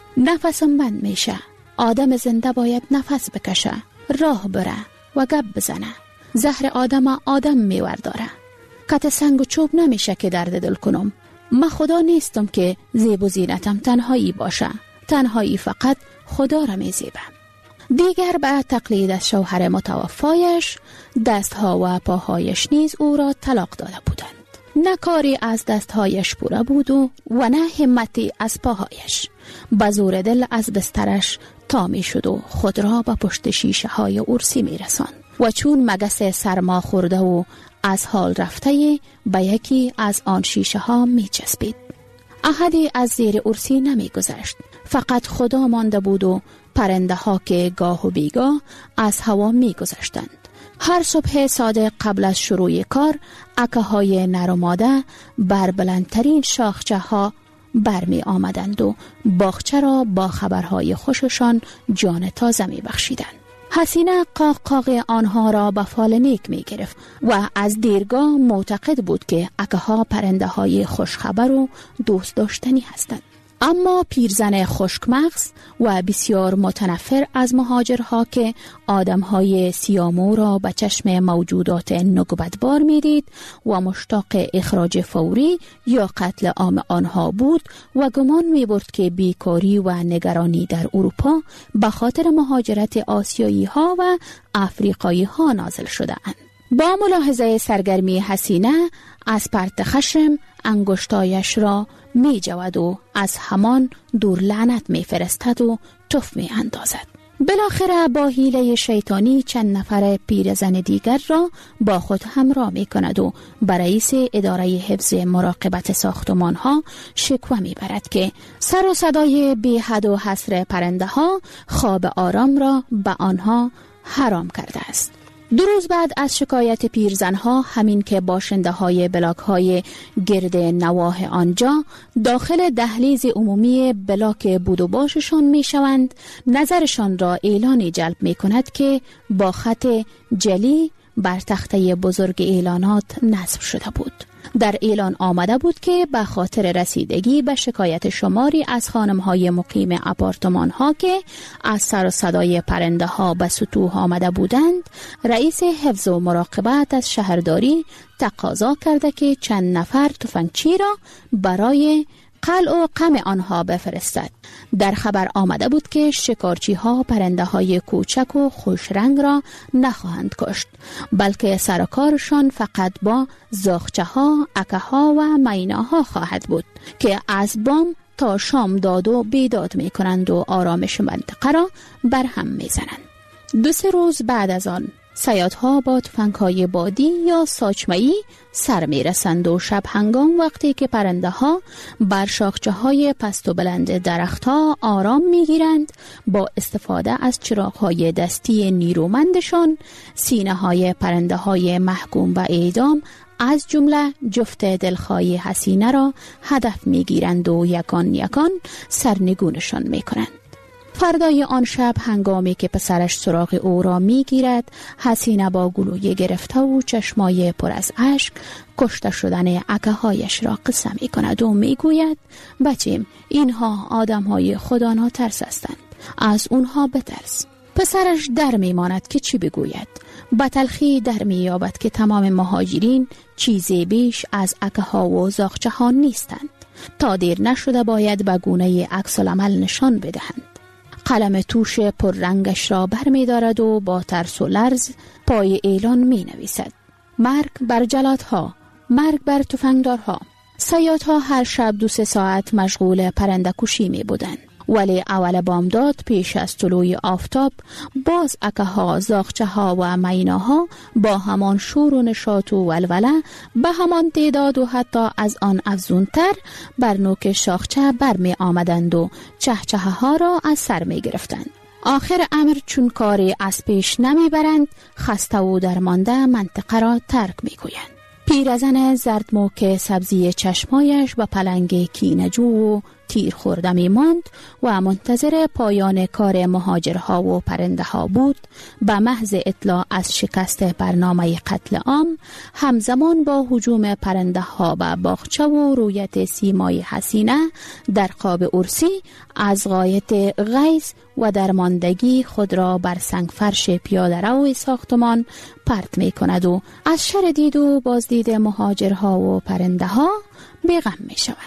نفسم بند میشه. آدم زنده باید نفس بکشه، راه بره و گپ بزنه. زهر آدم میورداره. کت سنگ و چوب نمیشه که درد دل کنم. من خدا نیستم که زیب و زینتم تنهایی باشه. تنهایی فقط خدا را میزیبم. دیگر به تقلید از شوهر متوفایش دستها و پاهایش نیز او را طلاق داده بودند. نه کاری از دستهایش پوره بود و نه همتی از پاهایش. به زور دل از بسترش تا می شد و خود را به پشت شیشه های ارسی می رساند و چون مگس سرما خورده و از حال رفته به یکی از آن شیشه ها می چسبید. احدی از زیر ارسی نمی گذشت. فقط خدا مانده بود و پرنده ها که گاه و بیگاه از هوا می گذشتند. هر صبح صادق قبل از شروع کار اکه های نر و ماده بر بلندترین شاخچه ها برمی آمدند و باغچه را با خبرهای خوششان جان تازه می بخشیدند. حسینه قاق قاق آنها را به فال نیک می گرفت و از دیرگاه معتقد بود که اکه ها پرنده های خوشخبر و دوست داشتنی هستند. اما پیرزن خشکمغز و بسیار متنفر از مهاجرها که آدمهای سیامو را به چشم موجودات نکبتبار میدید و مشتاق اخراج فوری یا قتل عام آنها بود و گمان می‌برد که بیکاری و نگرانی در اروپا به خاطر مهاجرت آسیایی ها و افریقایی ها نازل شده اند. با ملاحظه سرگرمی حسینه از پرت خشم انگشتایش را می جود و از همان دور لعنت می فرستد و تف می اندازد. بالاخره با حیله شیطانی چند نفر پیرزن دیگر را با خود همراه می کند و به رئیس اداره حفظ مراقبت ساختمان ها شکوه می برد که سر و صدای بی حد و حصر پرنده ها خواب آرام را به آنها حرام کرده است. 2 روز بعد از شکایت پیرزنها همین که باشنده های بلاک های گرد نواه آنجا داخل دهلیز عمومی بلاک بود و باششان می شوند، نظرشان را اعلانی جلب می کند که با خط جلی بر تخته بزرگ اعلانات نصب شده بود. در اعلان آمده بود که به خاطر رسیدگی به شکایت شماری از خانم‌های مقیم آپارتمان‌ها که از سر و صدای پرنده ها به سطوح آمده بودند، رئیس حفظ و مراقبت از شهرداری تقاضا کرده که چند نفر تفنگچی را برای قلع و قمع آنها بفرستد. در خبر آمده بود که شکارچی ها پرنده های کوچک و خوش رنگ را نخواهند کشت، بلکه سرکارشان فقط با زاغچه ها، اکه ها و مینا ها خواهد بود که از بام تا شام داد و بیداد می کنند و آرامش منطقه را برهم می زنند. 2-3 روز بعد از آن صیادها با تفنگ‌های بادی یا ساچمه‌ای سر می‌رسند و شب هنگام وقتی که پرنده ها بر شاخچه‌های پست و بلند درخت‌ها آرام می‌گیرند، با استفاده از چراغ‌های دستی نیرومندشان سینه‌های پرنده‌های محکوم به اعدام از جمله جفت دلخواهی حسینه را هدف می‌گیرند و یکان یکان سرنگونشان می‌کنند. فردای آن شب هنگامی که پسرش سراغ او را میگیرد، حسینه با گلوی گرفته و چشمای پر از اشک کشته شدن اکه هایش را قصه می کند و می گوید بچیم اینها آدم های خدا ناترس هستند، از اونها بترس. پسرش در می ماند که چی بگوید. با تلخی در می یابد که تمام مهاجرین چیزی بیش از اکه ها و زاغچه ها نیستند. تا دیر نشده باید به گونه عکس العمل نشان بدهند. قلم توش پر رنگش را بر می دارد و با ترس و لرز پای اعلان می نویسد. مرگ بر جلادها، مرگ بر تفنگدارها. صیادها هر شب 2-3 ساعت مشغول پرنده کشی می بودند. ولی اول بامداد پیش از طلوع آفتاب باز اکه ها، زاغچه ها و میناها با همان شور و نشاط و ولوله به همان تعداد و حتی از آن افزونتر بر نوک شاخچه برمی آمدند و چهچه ها را از سر می گرفتند. آخر امر چون کاری از پیش نمی برند، خسته و درمانده منطقه را ترک می گویند. پیرزن زردموک سبزی چشمایش به پلنگ کینجو و تیر خورده می ماند و منتظر پایان کار مهاجرها و پرنده ها بود. به محض اطلاع از شکست برنامه قتل عام، همزمان با هجوم پرنده ها به باغچه و رویت سیمای حسینه در خواب عرسی، از غایت غیظ و درماندگی خود را بر سنگ فرش پیاده رو ساختمان پرت می کند و از شر دید و بازدید مهاجرها و پرنده ها بیغم می شوند.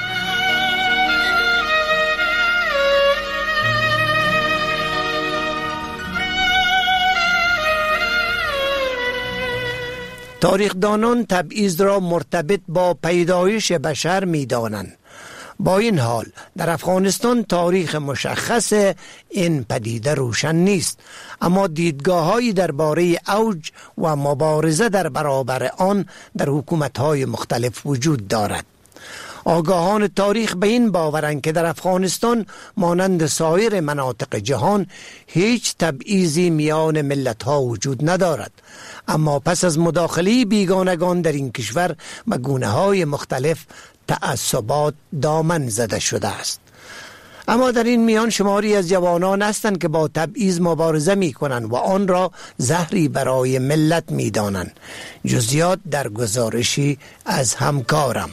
تاریخدانان تبعیض را مرتبط با پیدایش بشر می دانند. با این حال در افغانستان تاریخ مشخص این پدیده روشن نیست، اما دیدگاه‌هایی درباره اوج و مبارزه در برابر آن در حکومت‌های مختلف وجود دارد. آگاهان تاریخ به این باورند که در افغانستان مانند سایر مناطق جهان هیچ تبعیضی میان ملت‌ها وجود ندارد، اما پس از مداخله بیگانگان در این کشور به گونه‌های مختلف تعصبات دامن زده شده است. اما در این میان شماری از جوانان هستند که با تبعیض مبارزه می کنند و آن را زهری برای ملت می دانند. جزئیات در گزارشی از همکارم.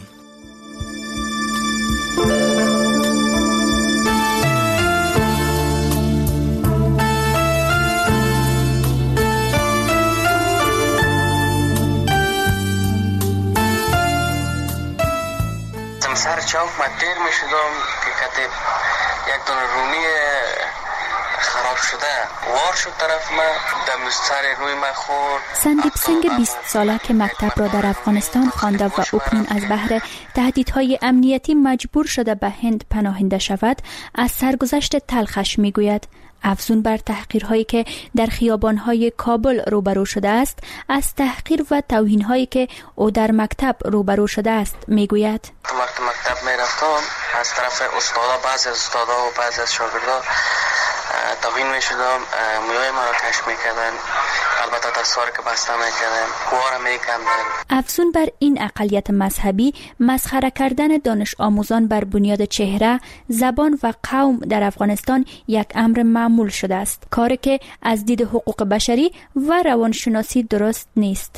سر چوک من دیر می شدم که کتب یک دونه رومی خراب شده وار شد طرف من، دم سر روی من خورد. سندیپ سنگ 20 ساله که مکتب را در افغانستان خوانده و اکنون از بحر تهدیدهای امنیتی مجبور شده به هند پناهنده شود، از سرگذشت تلخش می گوید. افزون بر تحقیرهایی که در خیابانهای کابل روبرو شده است، از تحقیر و توهینهایی که او در مکتب روبرو شده است میگوید. وقتی مکتب میرفتم از طرف استادا، بعضی از استادا و بعضی از شاگردا توهین میشدم، مویای مرا کش میکردن، البته دستار که بسته میکردن، کوار میکندن. افزون بر این اقلیت مذهبی، مسخره کردن دانش آموزان بر بنیاد چهره، زبان و قوم در افغانستان یک امر معمول شده است، کاری که از دید حقوق بشری و روانشناسی درست نیست.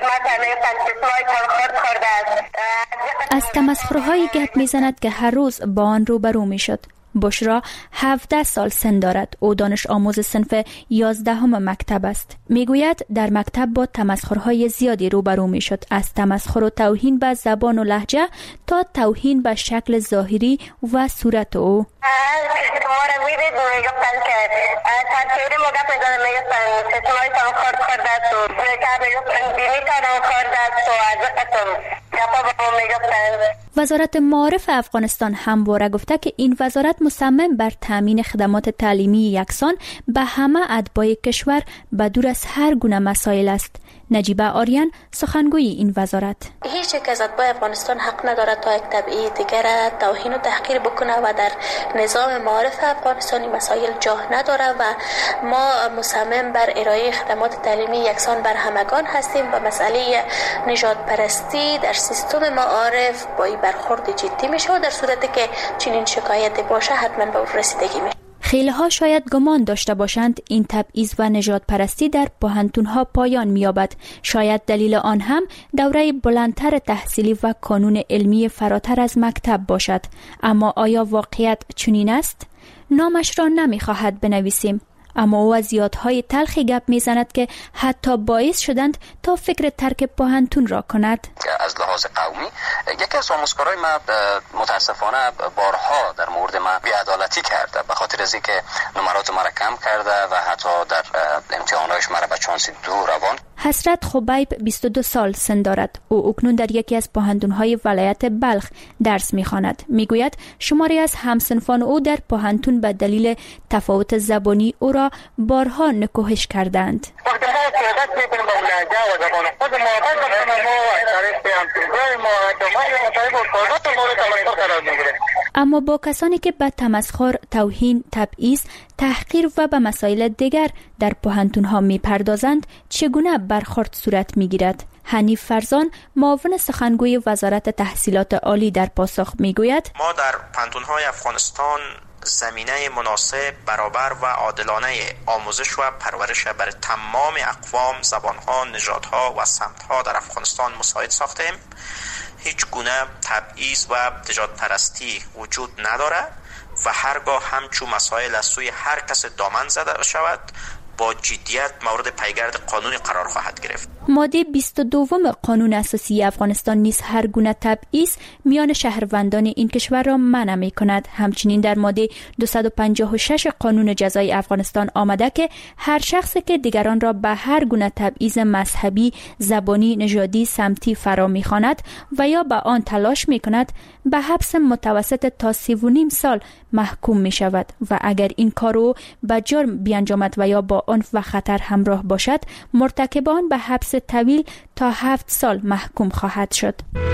از تمسخرهای گپ میزند که هر روز با آن روبرو میشد. بشرا 17 سال سن دارد. او دانش آموز صنف 11 مکتب است. میگوید در مکتب با تمسخرهای زیادی روبرو میشد، از تمسخر و توهین به زبان و لهجه تا توهین به شکل ظاهری و صورت او. وزارت معارف افغانستان همواره گفته که این وزارت مصمم بر تامین خدمات تعلیمی یکسان به همه اتباع کشور به دور از هر گونه مسائل است. نجیبه آریان سخنگوی این وزارت: هیچ یک از اتباع افغانستان حق ندارد تا یک تبعیض دیگر توهین و تحقیر بکنه و در نظام معارف افغانستانی مسائل جا نداره و ما مصمم بر ارائه خدمات تعلیمی یکسان بر همگان هستیم و مسئله نژاد پرستی در سیستم معارف با این برخورد جدی میشه و در صورتی که چنین شکایتی باشه حتما به رسیدگی میشه. خیلی ها شاید گمان داشته باشند این تبعیض و نژاد پرستی در پوهنتون ها پایان می‌یابد. شاید دلیل آن هم دوره بلندتر تحصیلی و کانون علمی فراتر از مکتب باشد. اما آیا واقعیت چنین است؟ نامش را نمی‌خواهد بنویسیم، اما او از یادهای تلخی گپ میزند که حتی باعث شدند تا فکر ترک پوهنتون را کند. از لحاظ قومی یکی از آموزگارای من متاسفانه بارها در مورد من بی‌عدالتی کرده، به خاطر از اینکه نمرات مرا کم کرده و حتی در امتحانایش مرا به چانسی 2 روان. حسرت خبیب 22 سال سن دارد. او اکنون در یکی از پوهنتون‌های ولایت بلخ درس می‌خواند. میگوید شماری از همسنفان او در پوهنتون به دلیل تفاوت زبانی او را بارها نکوهش کردند. اما با کسانی که به تمسخر، توهین، تبعیض، تحقیر و به مسائل دیگر در پوهنتون‌ها می‌پردازند چگونه برخورد صورت می‌گیرد؟ حنیف فرزان، معاون سخنگوی وزارت تحصیلات عالی در پاسخ میگوید ما در پوهنتون‌های افغانستان زمینه مناسب، برابر و عادلانه آموزش و پرورش برای تمام اقوام، زبان‌ها، نژادها و سمت‌ها در افغانستان مساعد ساختیم. هیچ گونه تبعیض و نژاد پرستی وجود ندارد و هرگاه همچون مسائل از سوی هر کس دامن زده شود با جدیت مورد پیگرد قانونی قرار خواهد گرفت. ماده 22 قانون اساسی افغانستان نیز هر گونه تبعیض میان شهروندان این کشور را منع می کند. همچنین در ماده 256 قانون جزای افغانستان آمده که هر شخصی که دیگران را به هر گونه تبعیض مذهبی، زبانی، نژادی، سمتی فرا می‌خواند و یا به آن تلاش می کند به حبس متوسط تا 3.5 سال محکوم می شود و اگر این کارو به جرم بیانجامد و یا با عنف و خطر همراه باشد مرتکب آن به حبس طویل تا 7 سال محکوم خواهد شد.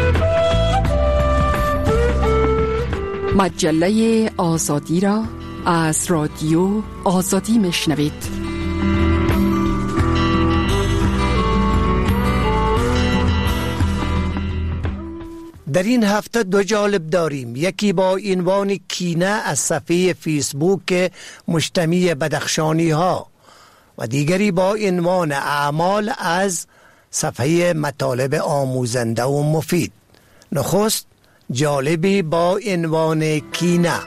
مجله آزادی را از رادیو آزادی میشنوید. در این هفته دو جالب داریم. یکی با عنوان کینه از صفحه فیسبوک مجتمع بدخشانی ها و دیگری با عنوان اعمال از صفحه مطالب آموزنده و مفید. نخست جالبی با عنوان کینه.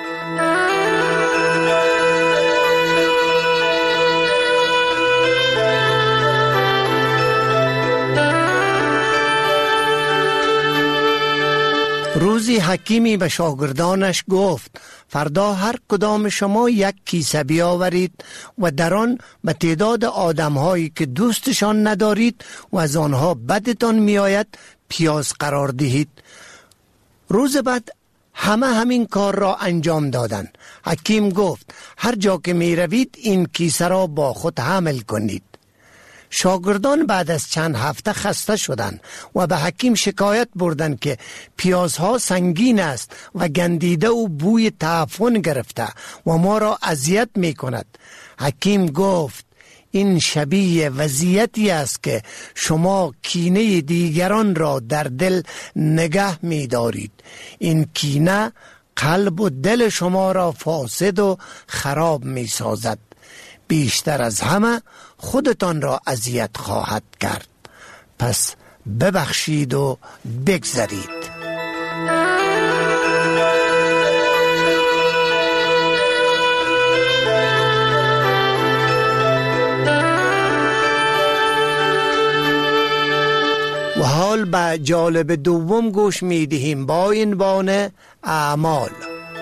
روزی حکیمی به شاگردانش گفت فردا هر کدام شما یک کیسه بیاورید و در آن به تعداد آدم‌هایی که دوستشان ندارید و از آنها بدتان میآید پیاز قرار دهید. روز بعد همین کار را انجام دادند. حکیم گفت هر جا که می روید این کیسه را با خود حمل کنید. شاگردان بعد از چند هفته خسته شدند و به حکیم شکایت بردند که پیازها سنگین است و گندیده و بوی تعفن گرفته و ما را اذیت می کند. حکیم گفت این شبیه وضعیتی است که شما کینه دیگران را در دل نگه می دارید. این کینه قلب و دل شما را فاسد و خراب می سازد. بیشتر از همه خودتان را اذیت خواهد کرد. پس ببخشید و بگذرید. و حال به جالب دوم گوش می دهیم با عنوان اعمال.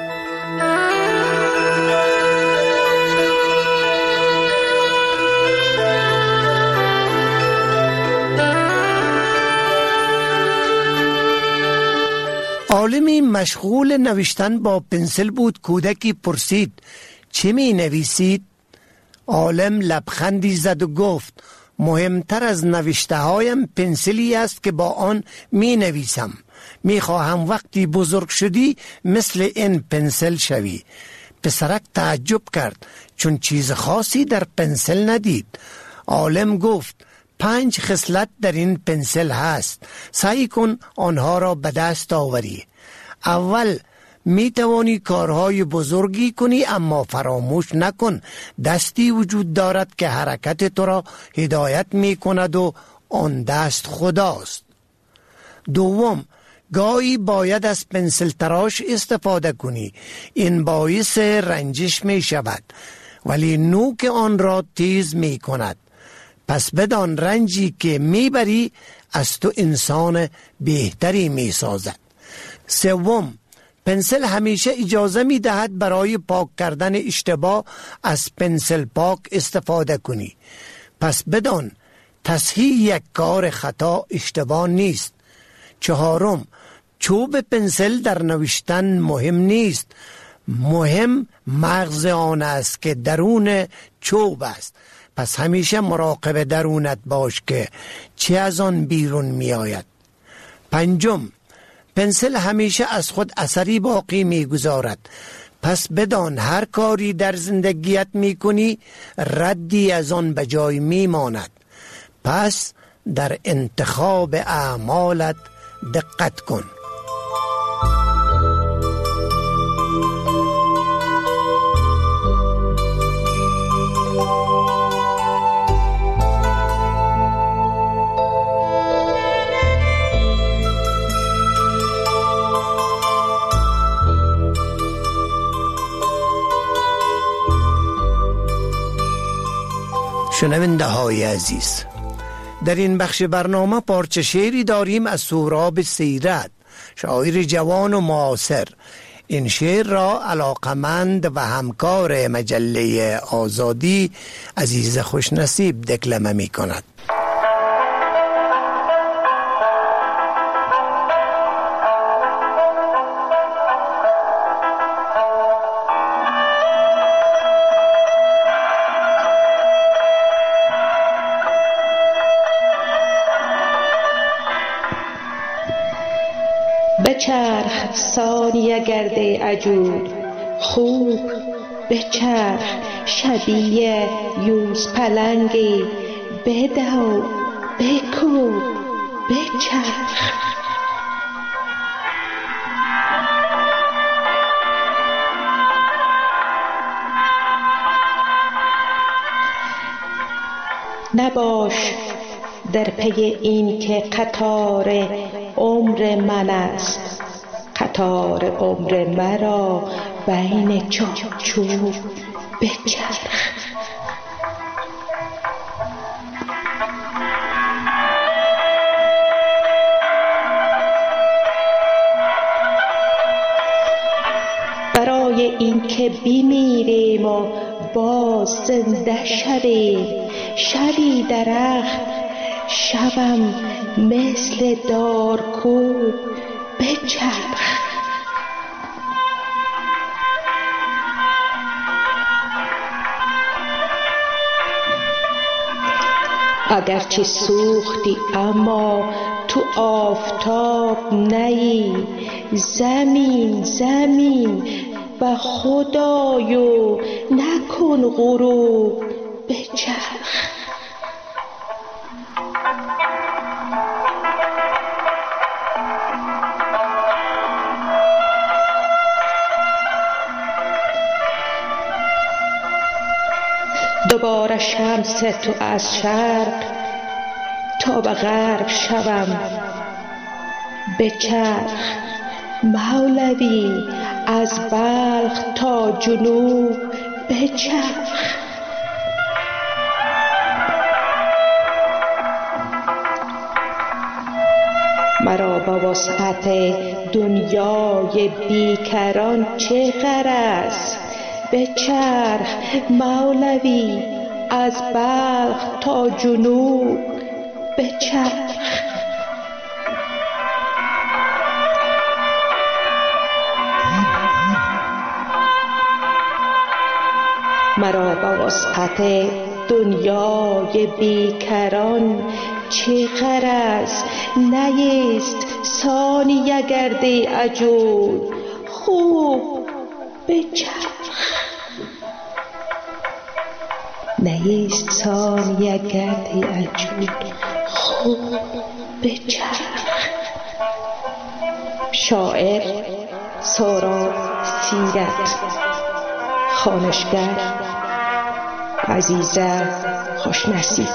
عالمی مشغول نوشتن با پنسل بود. کودکی پرسید چه می نویسید؟ عالم لبخندی زد و گفت مهمتر از نوشته هایم پنسلی است که با آن می نویسم. می خواهم وقتی بزرگ شدی مثل این پنسل شوی. پسرک تعجب کرد چون چیز خاصی در پنسل ندید. عالم گفت 5 خصلت در این پنسل هست. سعی کن آنها را به دست آوری. اول می توانی کارهای بزرگی کنی اما فراموش نکن دستی وجود دارد که حرکت تو را هدایت می کند و آن دست خداست. دوم گاهی باید از پنسل تراش استفاده کنی. این باعث رنجش می شود ولی نوک آن را تیز می کند. پس بدان رنجی که میبری از تو انسان بهتری میسازد. سوم پنسل همیشه اجازه میدهد برای پاک کردن اشتباه از پنسل پاک استفاده کنی. پس بدان تصحیح یک کار خطا اشتباه نیست. 4، چوب پنسل در نوشتن مهم نیست، مهم مغز آن است که درون چوب است. پس همیشه مراقب درونت باش که چه از آن بیرون می آید. 5، پنسل همیشه از خود اثری باقی می گذارد. پس بدان هر کاری در زندگیت می کنی ردی از آن به جای می ماند. پس در انتخاب اعمالت دقت کن. شنونده های عزیز، در این بخش برنامه پارچه شعری داریم از سهراب سیرت، شاعر جوان و معاصر. این شعر را علاقمند و همکار مجله آزادی عزیز خوشنصیب دکلمه می کند. بچرخ ثانیه گرده عجول، خوب بچرخ شبیه یوز پلنگی، بده و بکوب بچرخ. نباش در پی این که قطار عمر من است، قطار عمر مرا بین چوب بچرخ. برای این که بمیریم و باز زنده شویم، شبی درخت شبم مثل دارکوب بچرخ. اگرچه سوختی اما تو آفتاب نی، زمین زمین و خدایو نکن غروب بچرخ. دوباره شمس تو از شرق تا به غرب شوم بچرخ. مولوی از بلخ تا جنوب بچرخ. مرا با وسعت دنیای بیکران چه غرض؟ بچرخ مولوی از بلخ تا جنوب بچرخ. مرا با وسعت دنیای بیکران چه غرض؟ نیست ثانیه گرده عجول، خوب بچرخ. نیست ثانیه گرده عجول، خوب بچرخ. شاعر سهراب سیرت، خوانشگر عزیزه خوشنصیب.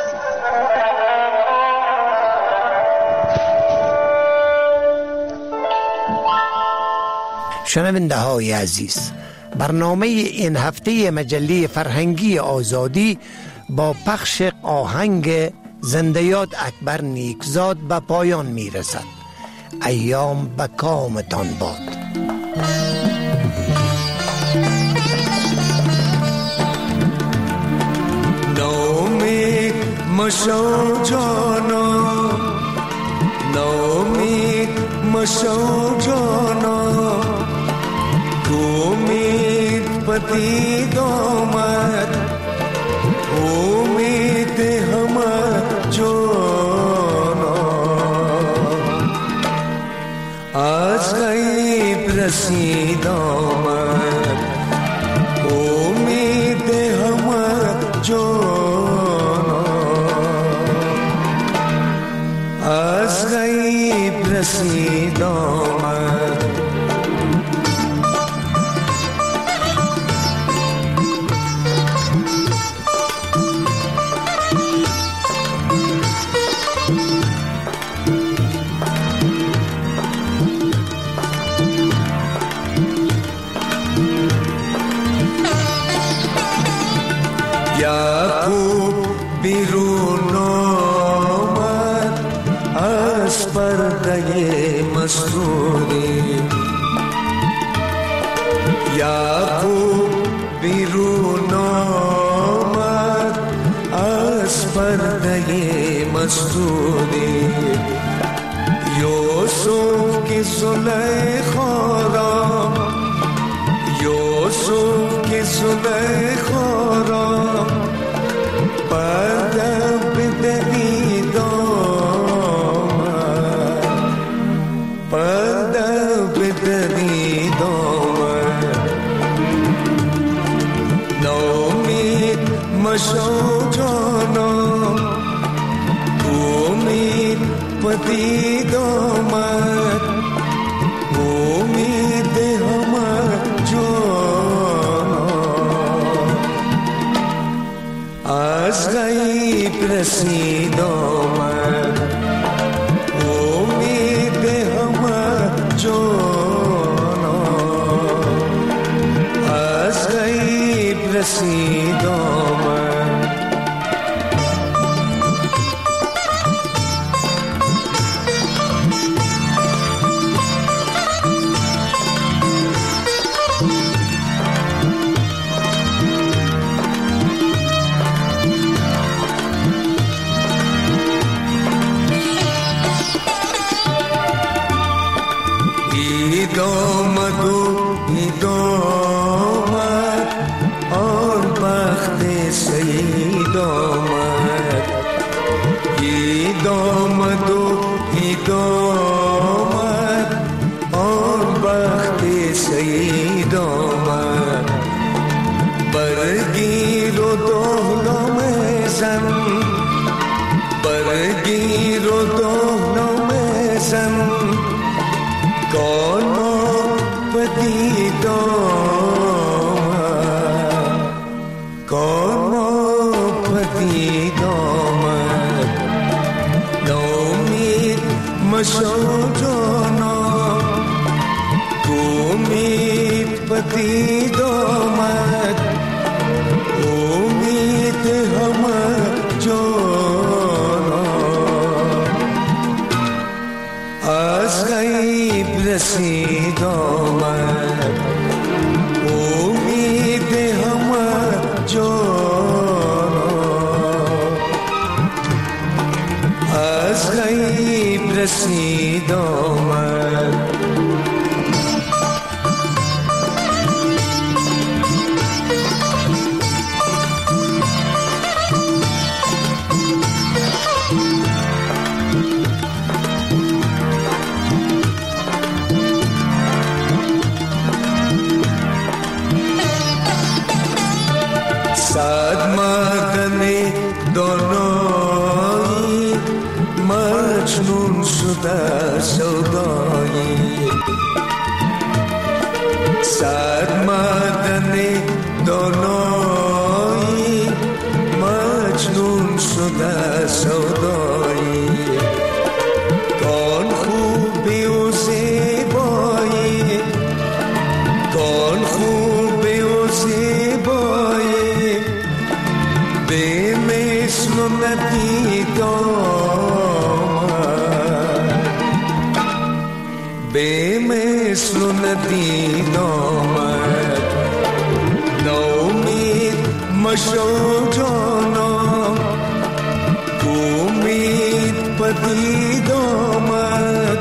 شنونده های عزیز، برنامه این هفته مجله فرهنگی آزادی با پخش آهنگ زنده یاد اکبر نیکزاد به پایان می رسد. ایام به کامتان باد. مشو جانا ناامید مشو جانا تو امید پدید آمد امید همه جانا از غیب رسید آمد امید همه جانا از غیب رسید آمد یعقوب بیرون آمد از پرده مسجونی یعقوب بیرون آمد از پرده مسجونی یوسف کی زلیخا را یوسف کی زلیخا را پرده بدرید آمد پرده بدرید آمد ناامید مشو جانا امید پدید آمد امید همه جانا از غیب رسید آمد امید همه جانا از غیب رسید آمد آمد و عید آمد آن بخت سعید آمد عید آمد و عید آمد آن بخت سعید آمد برگیر و دهنم زن برگیر و دهنم زن کان پدید آمد کان پدید آمد ناامید مشو جانا تو امید پدید آمد امید همه جانا از غیب رسید آمد امید همه جانا از غیب رسید آمد صد مردن دانایی مجنون شده سودایی صد مردن دانایی مجنون شده سودایی کان خوبی و زیبایی کان خوبی و زیبایی به مثل ندید آمد به مثل ندید آمد ناامید مشو جانا پدید آمد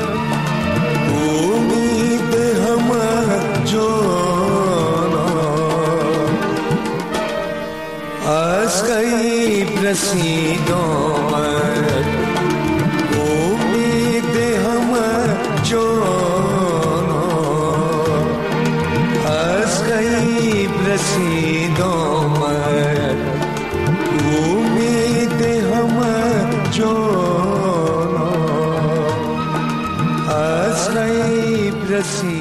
امید همه جانان از غیب رسید آمد امید همه جانان از غیب رسید آمد امید همه جانان از غیب رسید